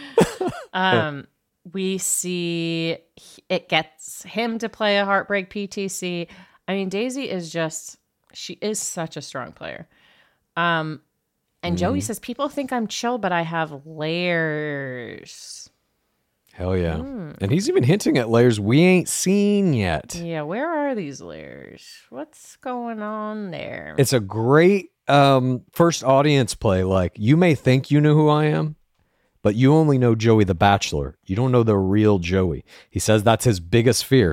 Speaker 6: We see it gets him to play a Heartbreak PTC. I mean, Daisy is she is such a strong player. And Joey says, people think I'm chill, but I have layers.
Speaker 5: Hell yeah. And he's even hinting at layers we ain't seen yet.
Speaker 6: Yeah, where are these layers? What's going on there?
Speaker 5: It's a great first audience play. Like, you may think you know who I am, but you only know Joey the Bachelor. You don't know the real Joey. He says that's his biggest fear.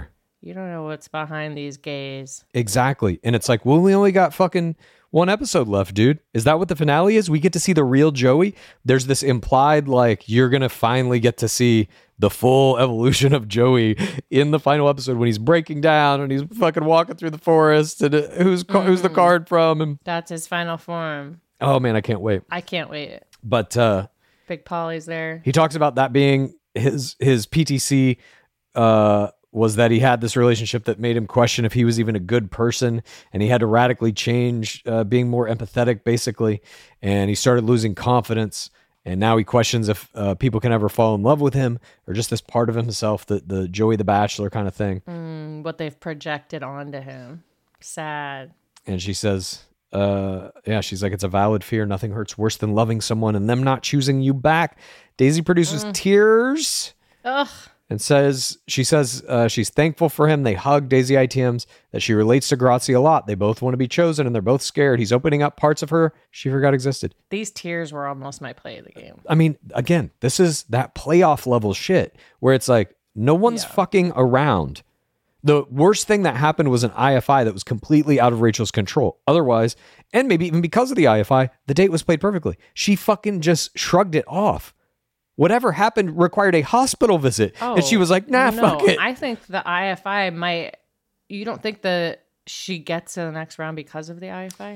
Speaker 6: You don't know what's behind these gays.
Speaker 5: Exactly. And it's like, well, we only got fucking one episode left, dude. Is that what the finale is? We get to see the real Joey? There's this implied, like, you're going to finally get to see the full evolution of Joey in the final episode when he's breaking down and he's fucking walking through the forest and who's the card from? And
Speaker 6: that's his final form.
Speaker 5: Oh, man, I can't wait.
Speaker 6: I can't wait.
Speaker 5: But
Speaker 6: Big Polly's there.
Speaker 5: He talks about that being his PTC was that he had this relationship that made him question if he was even a good person, and he had to radically change, being more empathetic, basically, and he started losing confidence, and now he questions if people can ever fall in love with him, or just this part of himself, the Joey the Bachelor kind of thing.
Speaker 6: What they've projected onto him. Sad.
Speaker 5: And she says, she's like, it's a valid fear. Nothing hurts worse than loving someone and them not choosing you back. Daisy produces tears.
Speaker 6: Ugh.
Speaker 5: And she says she's thankful for him. They hug. Daisy ITMs that she relates to Grazi a lot. They both want to be chosen and they're both scared. He's opening up parts of her she forgot existed.
Speaker 6: These tears were almost my play of the game.
Speaker 5: I mean, again, this is that playoff level shit where it's like no one's fucking around. The worst thing that happened was an IFI that was completely out of Rachel's control. Otherwise, and maybe even because of the IFI, the date was played perfectly. She fucking just shrugged it off. Whatever happened required a hospital visit. And she was like, nah, fuck it.
Speaker 6: I think the IFI might... You don't think that she gets to the next round because of the IFI?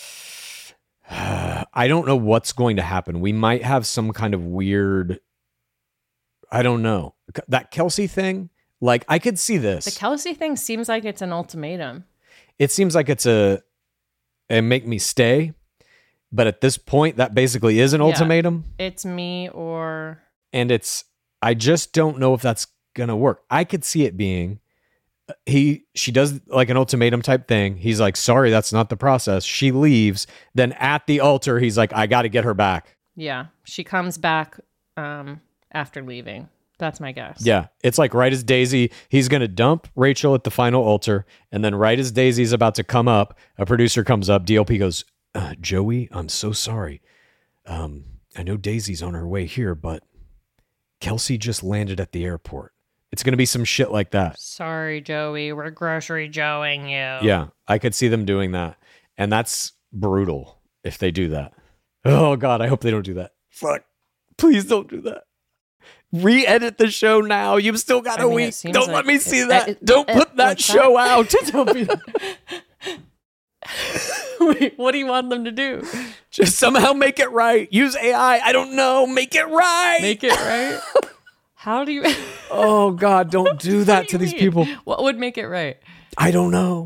Speaker 5: I don't know what's going to happen. We might have some kind of weird... I don't know. That Kelsey thing, like, I could see this.
Speaker 6: The Kelsey thing seems like it's an ultimatum.
Speaker 5: It seems like it's a make me stay. But at this point, that basically is an ultimatum.
Speaker 6: It's me or...
Speaker 5: And I just don't know if that's going to work. I could see it being, she does like an ultimatum type thing. He's like, sorry, that's not the process. She leaves. Then at the altar, he's like, I got to get her back.
Speaker 6: Yeah. She comes back after leaving. That's my guess.
Speaker 5: Yeah. It's like right as Daisy, he's going to dump Rachel at the final altar. And then right as Daisy's about to come up, a producer comes up. DLP goes, Joey, I'm so sorry. I know Daisy's on her way here, but Kelsey just landed at the airport. It's going to be some shit like that.
Speaker 6: Sorry, Joey. We're grocery joeing you.
Speaker 5: Yeah, I could see them doing that. And that's brutal if they do that. Oh, God, I hope they don't do that. Fuck. Please don't do that. Re-edit the show now. You've still got a week. Don't let me see that. Don't put that show out. Don't be...
Speaker 6: Wait, what do you want them to do?
Speaker 5: Just somehow make it right. Use AI. I don't know. Make it right.
Speaker 6: Make it right? How do you...
Speaker 5: Oh, God, don't do that to these people.
Speaker 6: What would make it right?
Speaker 5: I don't know.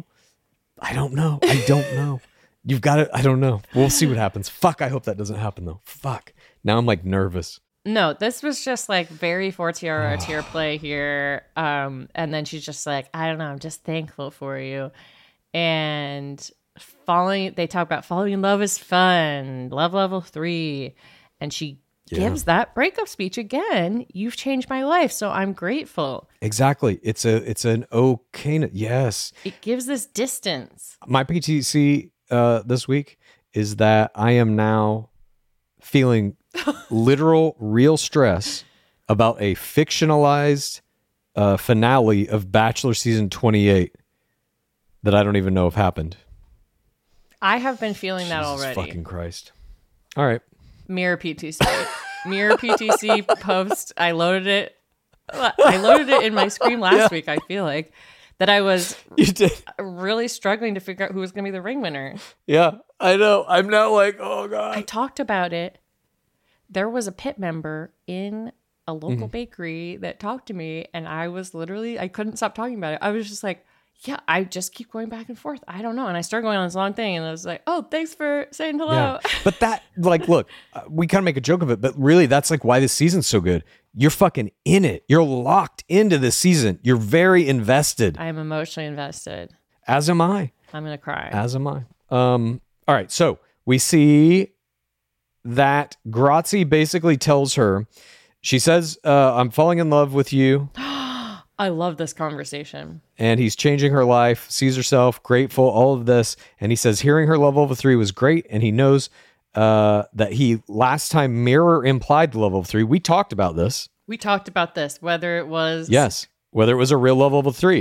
Speaker 5: You've got it. I don't know. We'll see what happens. Fuck, I hope that doesn't happen, though. Fuck. Now I'm, like, nervous.
Speaker 6: No, this was just, like, very 4TR tier play here. And then she's just like, I don't know. I'm just thankful for you. And... they talk about falling in love is fun, love level 3, and she gives that breakup speech again. You've changed my life, so I'm grateful.
Speaker 5: Exactly. It's an okay. Yes.
Speaker 6: It gives this distance.
Speaker 5: My PTC this week is that I am now feeling literal, real stress about a fictionalized finale of Bachelor season 28 that I don't even know if happened.
Speaker 6: I have been feeling that
Speaker 5: Jesus
Speaker 6: already.
Speaker 5: Fucking Christ. All right.
Speaker 6: Mirror PTC. Mirror PTC post. I loaded it in my screen last week, I feel like. That I was really struggling to figure out who was going to be the ring winner.
Speaker 5: Yeah, I know. I'm now like, oh, God.
Speaker 6: I talked about it. There was a pit member in a local bakery that talked to me, and I was literally, I couldn't stop talking about it. I was just like, yeah, I just keep going back and forth. I don't know. And I started going on this long thing, and I was like, oh, thanks for saying hello.
Speaker 5: Yeah. But that, like, look, we kind of make a joke of it, but really that's like why this season's so good. You're fucking in it. You're locked into this season. You're very invested.
Speaker 6: I am emotionally invested.
Speaker 5: As am I.
Speaker 6: I'm going to cry.
Speaker 5: As am I. All right. So we see that Grazi basically tells her, she says, I'm falling in love with you.
Speaker 6: I love this conversation.
Speaker 5: And he's changing her life, sees herself, grateful, all of this. And he says hearing her level of 3 was great. And he knows that he last time mirror implied the level of 3. We talked about this.
Speaker 6: Whether it was...
Speaker 5: Yes, whether it was a real level of 3.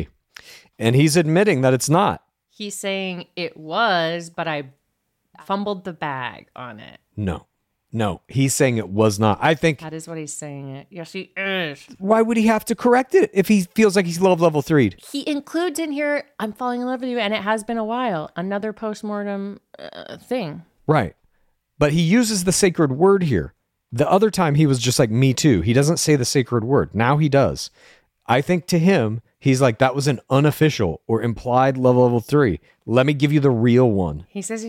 Speaker 5: And he's admitting that it's not.
Speaker 6: He's saying it was, but I fumbled the bag on it.
Speaker 5: No, he's saying it was not. I think.
Speaker 6: That is what he's saying it. Yes, he is.
Speaker 5: Why would he have to correct it if he feels like he's level 3?
Speaker 6: He includes in here, I'm falling in love with you, and it has been a while. Another postmortem thing.
Speaker 5: Right. But he uses the sacred word here. The other time he was just like, me too. He doesn't say the sacred word. Now he does. I think to him, he's like, that was an unofficial or implied level 3. Let me give you the real one.
Speaker 6: He says he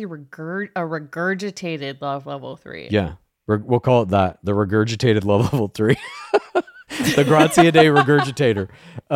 Speaker 6: regurgitated level 3.
Speaker 5: Yeah. We'll call it that. The regurgitated level 3. The Grazia Day regurgitator.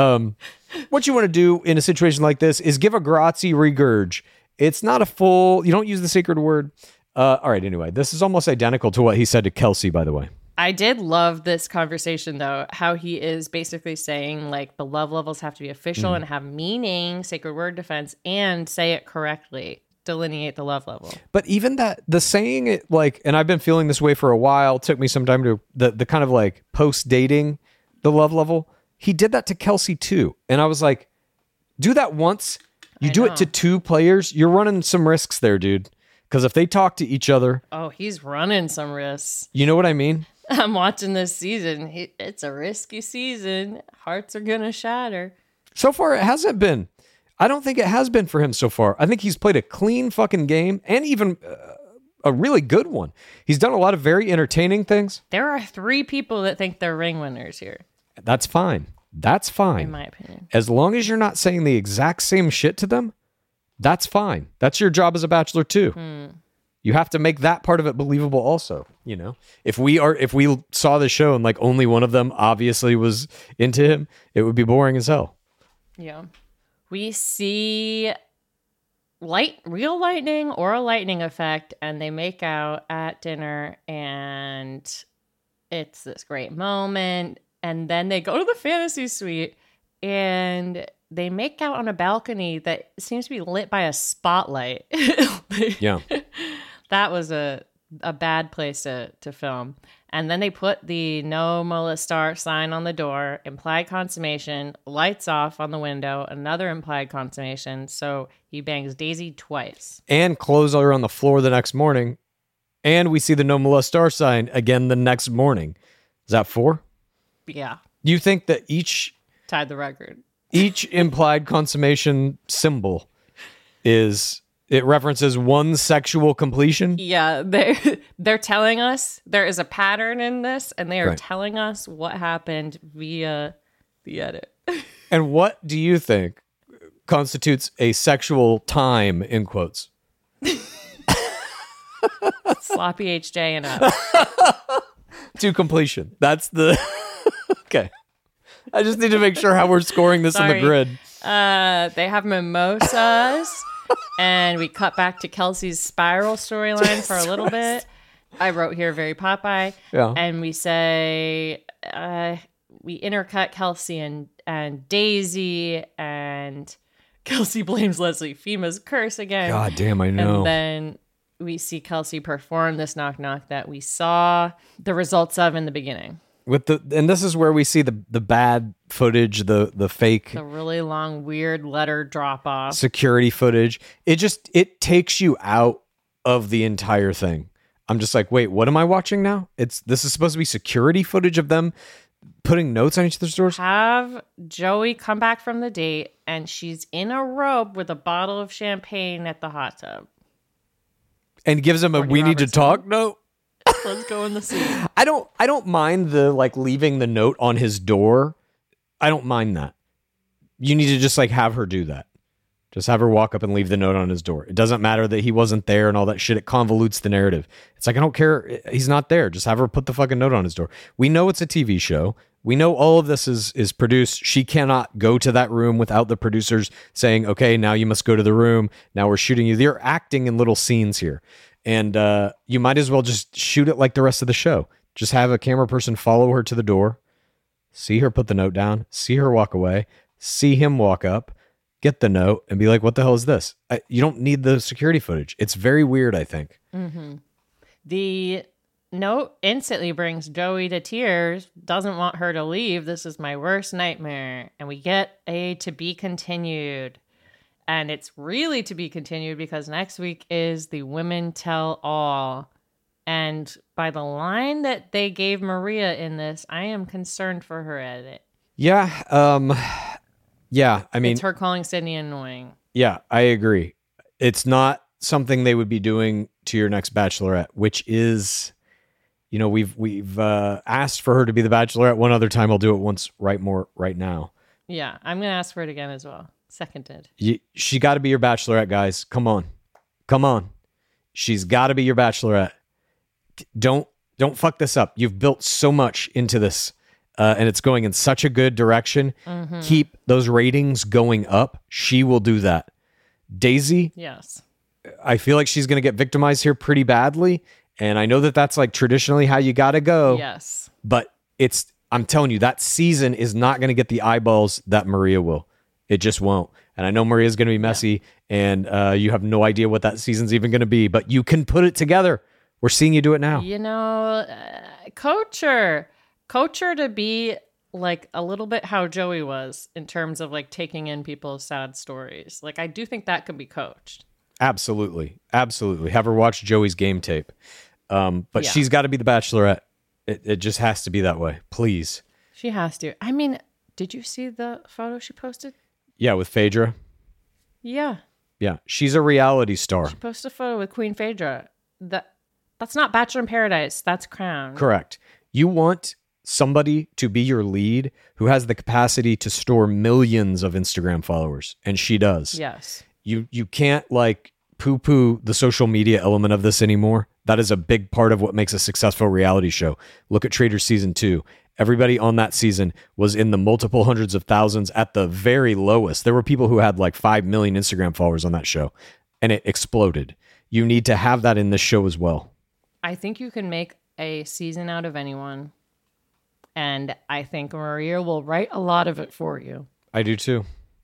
Speaker 5: What you want to do in a situation like this is give a grazie regurg. It's not a full, you don't use the sacred word. All right, anyway, this is almost identical to what he said to Kelsey, by the way.
Speaker 6: I did love this conversation, though, how he is basically saying, like, the love levels have to be official and have meaning, sacred word defense, and say it correctly, delineate the love level.
Speaker 5: But even that, the saying it, like, and I've been feeling this way for a while, took me some time to, the kind of like post-dating the love level, he did that to Kelsey too. And I was like, do that once. You do it to 2 players, you're running some risks there, dude. Because if they talk to each other...
Speaker 6: Oh, he's running some risks.
Speaker 5: You know what I mean?
Speaker 6: I'm watching this season. It's a risky season. Hearts are going to shatter.
Speaker 5: So far, it hasn't been. I don't think it has been for him so far. I think he's played a clean fucking game and even a really good one. He's done a lot of very entertaining things.
Speaker 6: There are 3 people that think they're ring winners here.
Speaker 5: That's fine. That's fine.
Speaker 6: In my opinion.
Speaker 5: As long as you're not saying the exact same shit to them, that's fine. That's your job as a bachelor too. You have to make that part of it believable also, you know? If we saw the show and like only one of them obviously was into him, it would be boring as hell.
Speaker 6: Yeah. We see real lightning or a lightning effect, and they make out at dinner, and it's this great moment. And then they go to the fantasy suite, and they make out on a balcony that seems to be lit by a spotlight.
Speaker 5: Yeah.
Speaker 6: That was a bad place to film. And then they put the no molestar sign on the door, implied consummation, lights off on the window, another implied consummation. So he bangs Daisy twice.
Speaker 5: And clothes are on the floor the next morning. And we see the no molestar sign again the next morning. Is that 4?
Speaker 6: Yeah.
Speaker 5: You think that each
Speaker 6: tied the record.
Speaker 5: Each implied consummation symbol it references one sexual completion?
Speaker 6: Yeah, they're telling us there is a pattern in this, and they are telling us what happened via the edit.
Speaker 5: And what do you think constitutes a sexual time, in quotes?
Speaker 6: Sloppy HJ and up.
Speaker 5: To completion. That's the... Okay. I just need to make sure how we're scoring this on the grid.
Speaker 6: They have mimosas, and we cut back to Kelsey's spiral storyline for a little bit. I wrote here very Popeye.
Speaker 5: Yeah.
Speaker 6: And we say, we intercut Kelsey and Daisy, and Kelsey blames Leslie Fima's curse again.
Speaker 5: God damn, I know.
Speaker 6: And then we see Kelsey perform this knock-knock that we saw the results of in the beginning.
Speaker 5: And this is where we see the bad footage, the fake,
Speaker 6: the really long, weird letter drop off,
Speaker 5: security footage. It takes you out of the entire thing. I'm just like, wait, what am I watching now? This is supposed to be security footage of them putting notes on each other's doors.
Speaker 6: Have Joey come back from the date, and she's in a robe with a bottle of champagne at the hot tub,
Speaker 5: and gives him
Speaker 6: Courtney
Speaker 5: "we
Speaker 6: Robertson.
Speaker 5: need to talk" note.
Speaker 6: Let's go in the scene.
Speaker 5: I don't mind the like leaving the note on his door. I don't mind that. You need to just like have her do that. Just have her walk up and leave the note on his door. It doesn't matter that he wasn't there and all that shit. It convolutes the narrative. It's like, I don't care. He's not there. Just have her put the fucking note on his door. We know it's a TV show. We know all of this is produced. She cannot go to that room without the producers saying, okay, now you must go to the room. Now we're shooting you. They're acting in little scenes here. And you might as well just shoot it like the rest of the show. Just have a camera person follow her to the door, see her put the note down, see her walk away, see him walk up, get the note, and be like, what the hell is this? You don't need the security footage. It's very weird, I think.
Speaker 6: Mm-hmm. The note instantly brings Joey to tears, doesn't want her to leave. This is my worst nightmare. And we get a to be continued. And it's really to be continued because next week is the Women Tell All. And by the line that they gave Maria in this, I am concerned for her edit.
Speaker 5: Yeah. Yeah. I mean,
Speaker 6: it's her calling Sydney annoying.
Speaker 5: Yeah, I agree. It's not something they would be doing to your next Bachelorette, which is, we've asked for her to be the Bachelorette one other time. I'll do it once right now.
Speaker 6: Yeah, I'm going to ask for it again as well. Seconded.
Speaker 5: She got to be your Bachelorette, guys. Come on. She's got to be your Bachelorette. Don't fuck this up. You've built so much into this, and it's going in such a good direction. Mm-hmm. Keep those ratings going up. She will do that. Daisy.
Speaker 6: Yes.
Speaker 5: I feel like she's going to get victimized here pretty badly, and I know that that's like traditionally how you got to go.
Speaker 6: Yes.
Speaker 5: But I'm telling you, that season is not going to get the eyeballs that Maria will. It just won't. And I know Maria's going to be messy, and you have no idea what that season's even going to be, but you can put it together. We're seeing you do it now.
Speaker 6: Coach her to be like a little bit how Joey was in terms of like taking in people's sad stories. Like, I do think that could be coached.
Speaker 5: Absolutely. Have her watch Joey's game tape. But she's got to be the Bachelorette. It just has to be that way. Please.
Speaker 6: She has to. I mean, did you see the photo she posted?
Speaker 5: Yeah, with Phaedra.
Speaker 6: Yeah.
Speaker 5: Yeah, she's a reality star.
Speaker 6: She posted a photo with Queen Phaedra. That's not Bachelor in Paradise. That's Crown.
Speaker 5: Correct. You want somebody to be your lead who has the capacity to store millions of Instagram followers, and she does.
Speaker 6: Yes.
Speaker 5: You can't like poo-poo the social media element of this anymore. That is a big part of what makes a successful reality show. Look at Traitors Season 2. Everybody on that season was in the multiple hundreds of thousands at the very lowest. There were people who had like 5 million Instagram followers on that show, and it exploded. You need to have that in this show as well.
Speaker 6: I think you can make a season out of anyone, and I think Maria will write a lot of it for you.
Speaker 5: I do too.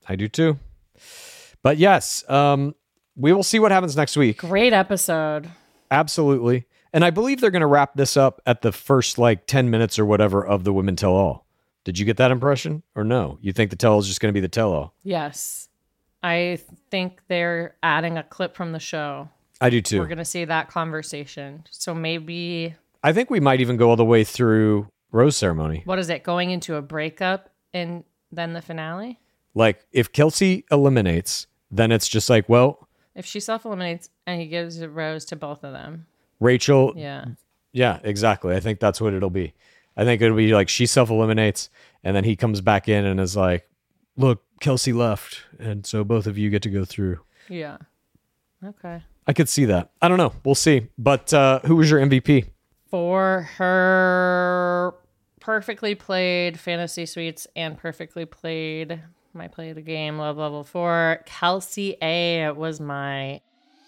Speaker 5: But yes, we will see what happens next week.
Speaker 6: Great episode.
Speaker 5: Absolutely. And I believe they're going to wrap this up at the first like 10 minutes or whatever of the Women Tell All. Did you get that impression or no? You think the tell all is just going to be the tell all?
Speaker 6: Yes. I think they're adding a clip from the show.
Speaker 5: I do too.
Speaker 6: We're going to see that conversation. So maybe...
Speaker 5: I think we might even go all the way through Rose Ceremony.
Speaker 6: What is it? Going into a breakup and then the finale?
Speaker 5: Like if Kelsey eliminates, then it's just like, well...
Speaker 6: If she self-eliminates and he gives a rose to both of them.
Speaker 5: Rachel.
Speaker 6: Yeah,
Speaker 5: exactly. I think that's what it'll be. I think it'll be like she self-eliminates and then he comes back in and is like, look, Kelsey left. And so both of you get to go through.
Speaker 6: Yeah. Okay.
Speaker 5: I could see that. I don't know. We'll see. But who was your MVP?
Speaker 6: For her perfectly played Fantasy Suites and perfectly played my Play the Game Love Level 4, Kelsey A was my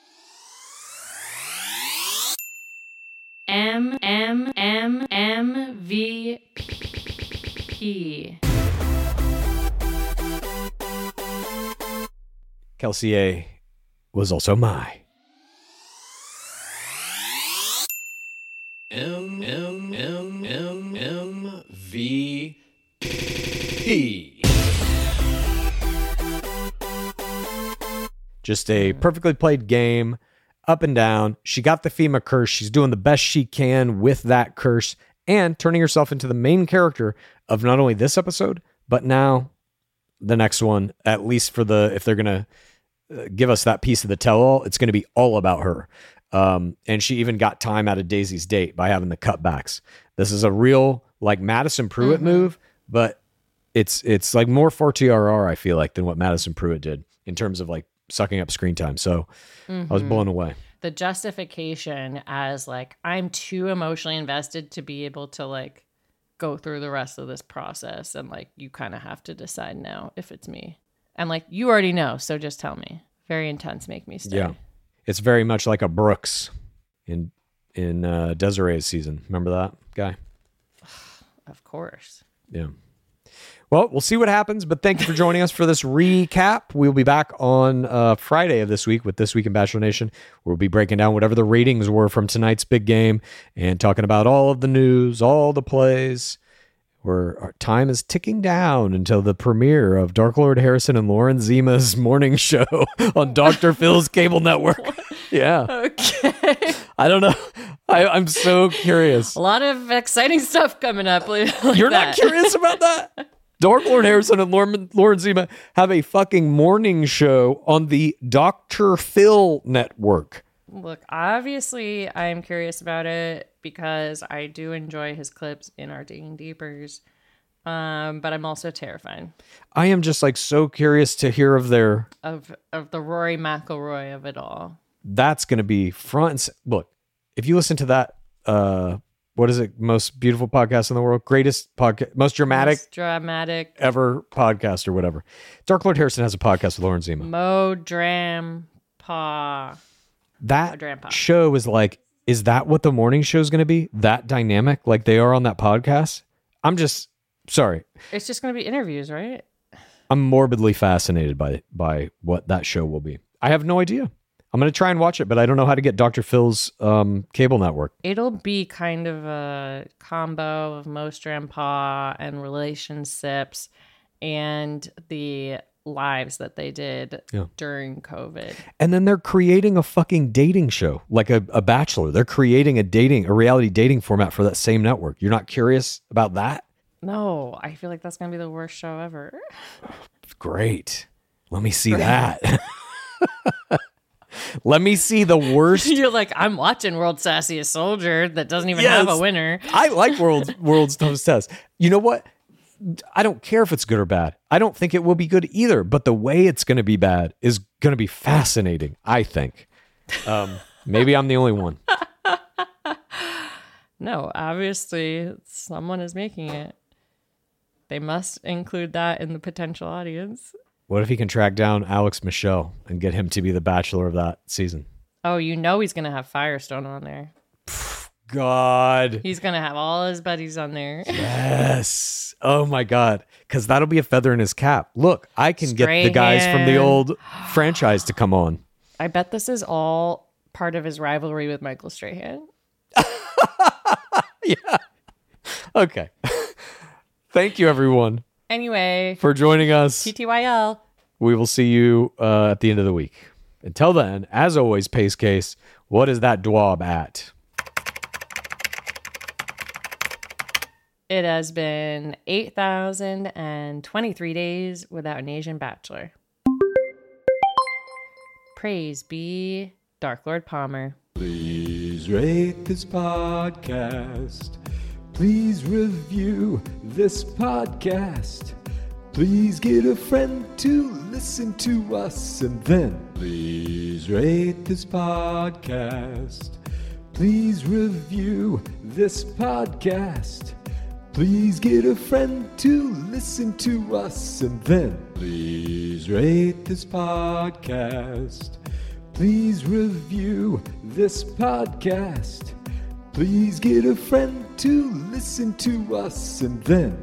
Speaker 6: MVP.
Speaker 5: Kelsey A was also my MVP. Just a perfectly played game, up and down. She got the FEMA curse. She's doing the best she can with that curse and turning herself into the main character of not only this episode, but now the next one, at least for if they're going to give us that piece of the tell-all, it's going to be all about her. And she even got time out of Daisy's date by having the cutbacks. This is a real like Madison Pruitt move, but it's like more for TRR, I feel like, than what Madison Pruitt did in terms of like sucking up screen time. So I was blown away.
Speaker 6: The justification as like, I'm too emotionally invested to be able to like go through the rest of this process. And like, you kind of have to decide now if it's me. And like, you already know, so just tell me. Very intense, make me stay.
Speaker 5: Yeah. It's very much like a Brooks in Desiree's season. Remember that guy?
Speaker 6: Of course.
Speaker 5: Yeah. Well, we'll see what happens, but thank you for joining us for this recap. We'll be back on Friday of this week with This Week in Bachelor Nation. We'll be breaking down whatever the ratings were from tonight's big game and talking about all of the news, all the plays. Our time is ticking down until the premiere of Dark Lord Harrison and Lauren Zima's morning show on Dr. Phil's cable network. Yeah.
Speaker 6: Okay.
Speaker 5: I don't know. I'm so curious.
Speaker 6: A lot of exciting stuff coming up.
Speaker 5: You're not curious about that? Dark Lord Harrison and Lauren Zima have a fucking morning show on the Dr. Phil network.
Speaker 6: Look, obviously, I'm curious about it because I do enjoy his clips in our Digging Deepers, but I'm also terrified.
Speaker 5: I am just like so curious to hear of their
Speaker 6: of the Rory McIlroy of it all.
Speaker 5: That's going to be front and look. If you listen to that, what is it? Most beautiful podcast in the world, greatest podcast, most dramatic ever podcast or whatever. Dark Lord Harrison has a podcast with Lauren Zima.
Speaker 6: Modrampa.
Speaker 5: That show is like, is that what the morning show is going to be? That dynamic like they are on that podcast? I'm just sorry.
Speaker 6: It's just going to be interviews, right?
Speaker 5: I'm morbidly fascinated by what that show will be. I have no idea. I'm going to try and watch it, but I don't know how to get Dr. Phil's cable network.
Speaker 6: It'll be kind of a combo of Mostrampa and relationships and the lives that they did during COVID.
Speaker 5: And then they're creating a fucking dating show, like a Bachelor. They're creating a reality dating format for that same network. You're not curious about that?
Speaker 6: No, I feel like that's going to be the worst show ever.
Speaker 5: Great. Let me see that. Let me see the worst.
Speaker 6: You're like, I'm watching World's Sassiest Soldier that doesn't even have a winner.
Speaker 5: I like World's Toughest Test. You know what? I don't care if it's good or bad. I don't think it will be good either, but the way it's going to be bad is going to be fascinating, I think. Maybe I'm the only one.
Speaker 6: No, obviously someone is making it. They must include that in the potential audience.
Speaker 5: What if he can track down Alex Michelle and get him to be the Bachelor of that season?
Speaker 6: Oh, you know he's going to have Firestone on there.
Speaker 5: God.
Speaker 6: He's going to have all his buddies on there.
Speaker 5: Yes. Oh, my God. Because that'll be a feather in his cap. Look, I can get the guys from the old franchise to come on.
Speaker 6: I bet this is all part of his rivalry with Michael Strahan.
Speaker 5: Yeah. Okay. Thank you, everyone.
Speaker 6: Anyway.
Speaker 5: For joining us.
Speaker 6: TTYL.
Speaker 5: We will see you at the end of the week. Until then, as always, Pace Case, what is that dwab at?
Speaker 6: It has been 8,023 days without an Asian bachelor. Praise be Dark Lord Palmer.
Speaker 11: Please rate this podcast. Please review this podcast. Please get a friend to listen to us. And then please rate this podcast. Please review this podcast. Please get a friend to listen to us. And then please rate this podcast. Please review this podcast. Please get a friend to listen to us. And then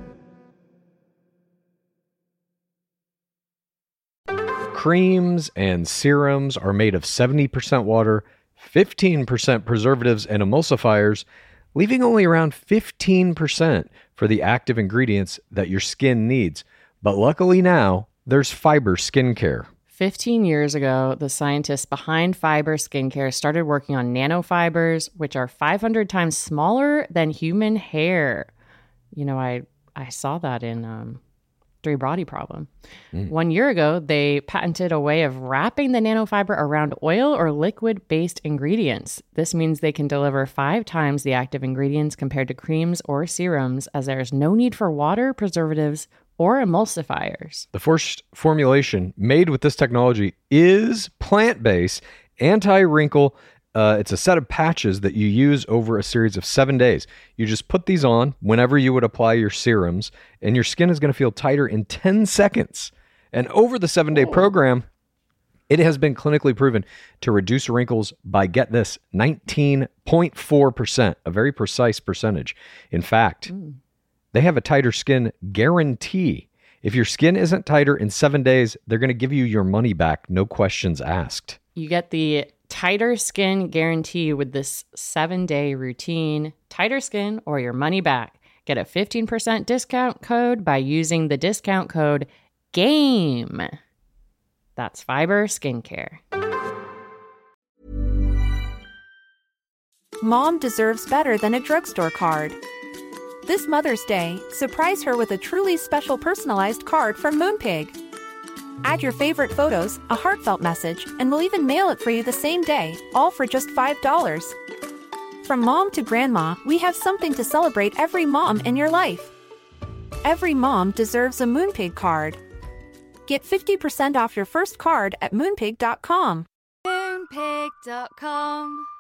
Speaker 5: creams and serums are made of 70% water, 15% preservatives and emulsifiers, leaving only around 15% for the active ingredients that your skin needs. But luckily now, there's Fiber Skincare.
Speaker 6: 15 years ago, the scientists behind Fiber Skincare started working on nanofibers, which are 500 times smaller than human hair. You know, I saw that in Three Body Problem. 1 year ago, they patented a way of wrapping the nanofiber around oil or liquid-based ingredients. This means they can deliver 5 times the active ingredients compared to creams or serums, as there is no need for water, preservatives, or emulsifiers.
Speaker 5: The first formulation made with this technology is plant-based, anti-wrinkle. It's a set of patches that you use over a series of 7 days. You just put these on whenever you would apply your serums, and your skin is going to feel tighter in 10 seconds. And over the 7-day program, it has been clinically proven to reduce wrinkles by, get this, 19.4%, a very precise percentage. In fact, They have a tighter skin guarantee. If your skin isn't tighter in 7 days, they're going to give you your money back, no questions asked.
Speaker 6: You get the tighter skin guarantee with this 7-day routine. Tighter skin or your money back. Get a 15% discount code by using the discount code GAME. That's Fiber Skincare.
Speaker 12: Mom deserves better than a drugstore card. This Mother's Day, surprise her with a truly special personalized card from Moonpig. Add your favorite photos, a heartfelt message, and we'll even mail it for you the same day, all for just $5. From mom to grandma, we have something to celebrate every mom in your life. Every mom deserves a Moonpig card. Get 50% off your first card at Moonpig.com.
Speaker 13: Moonpig.com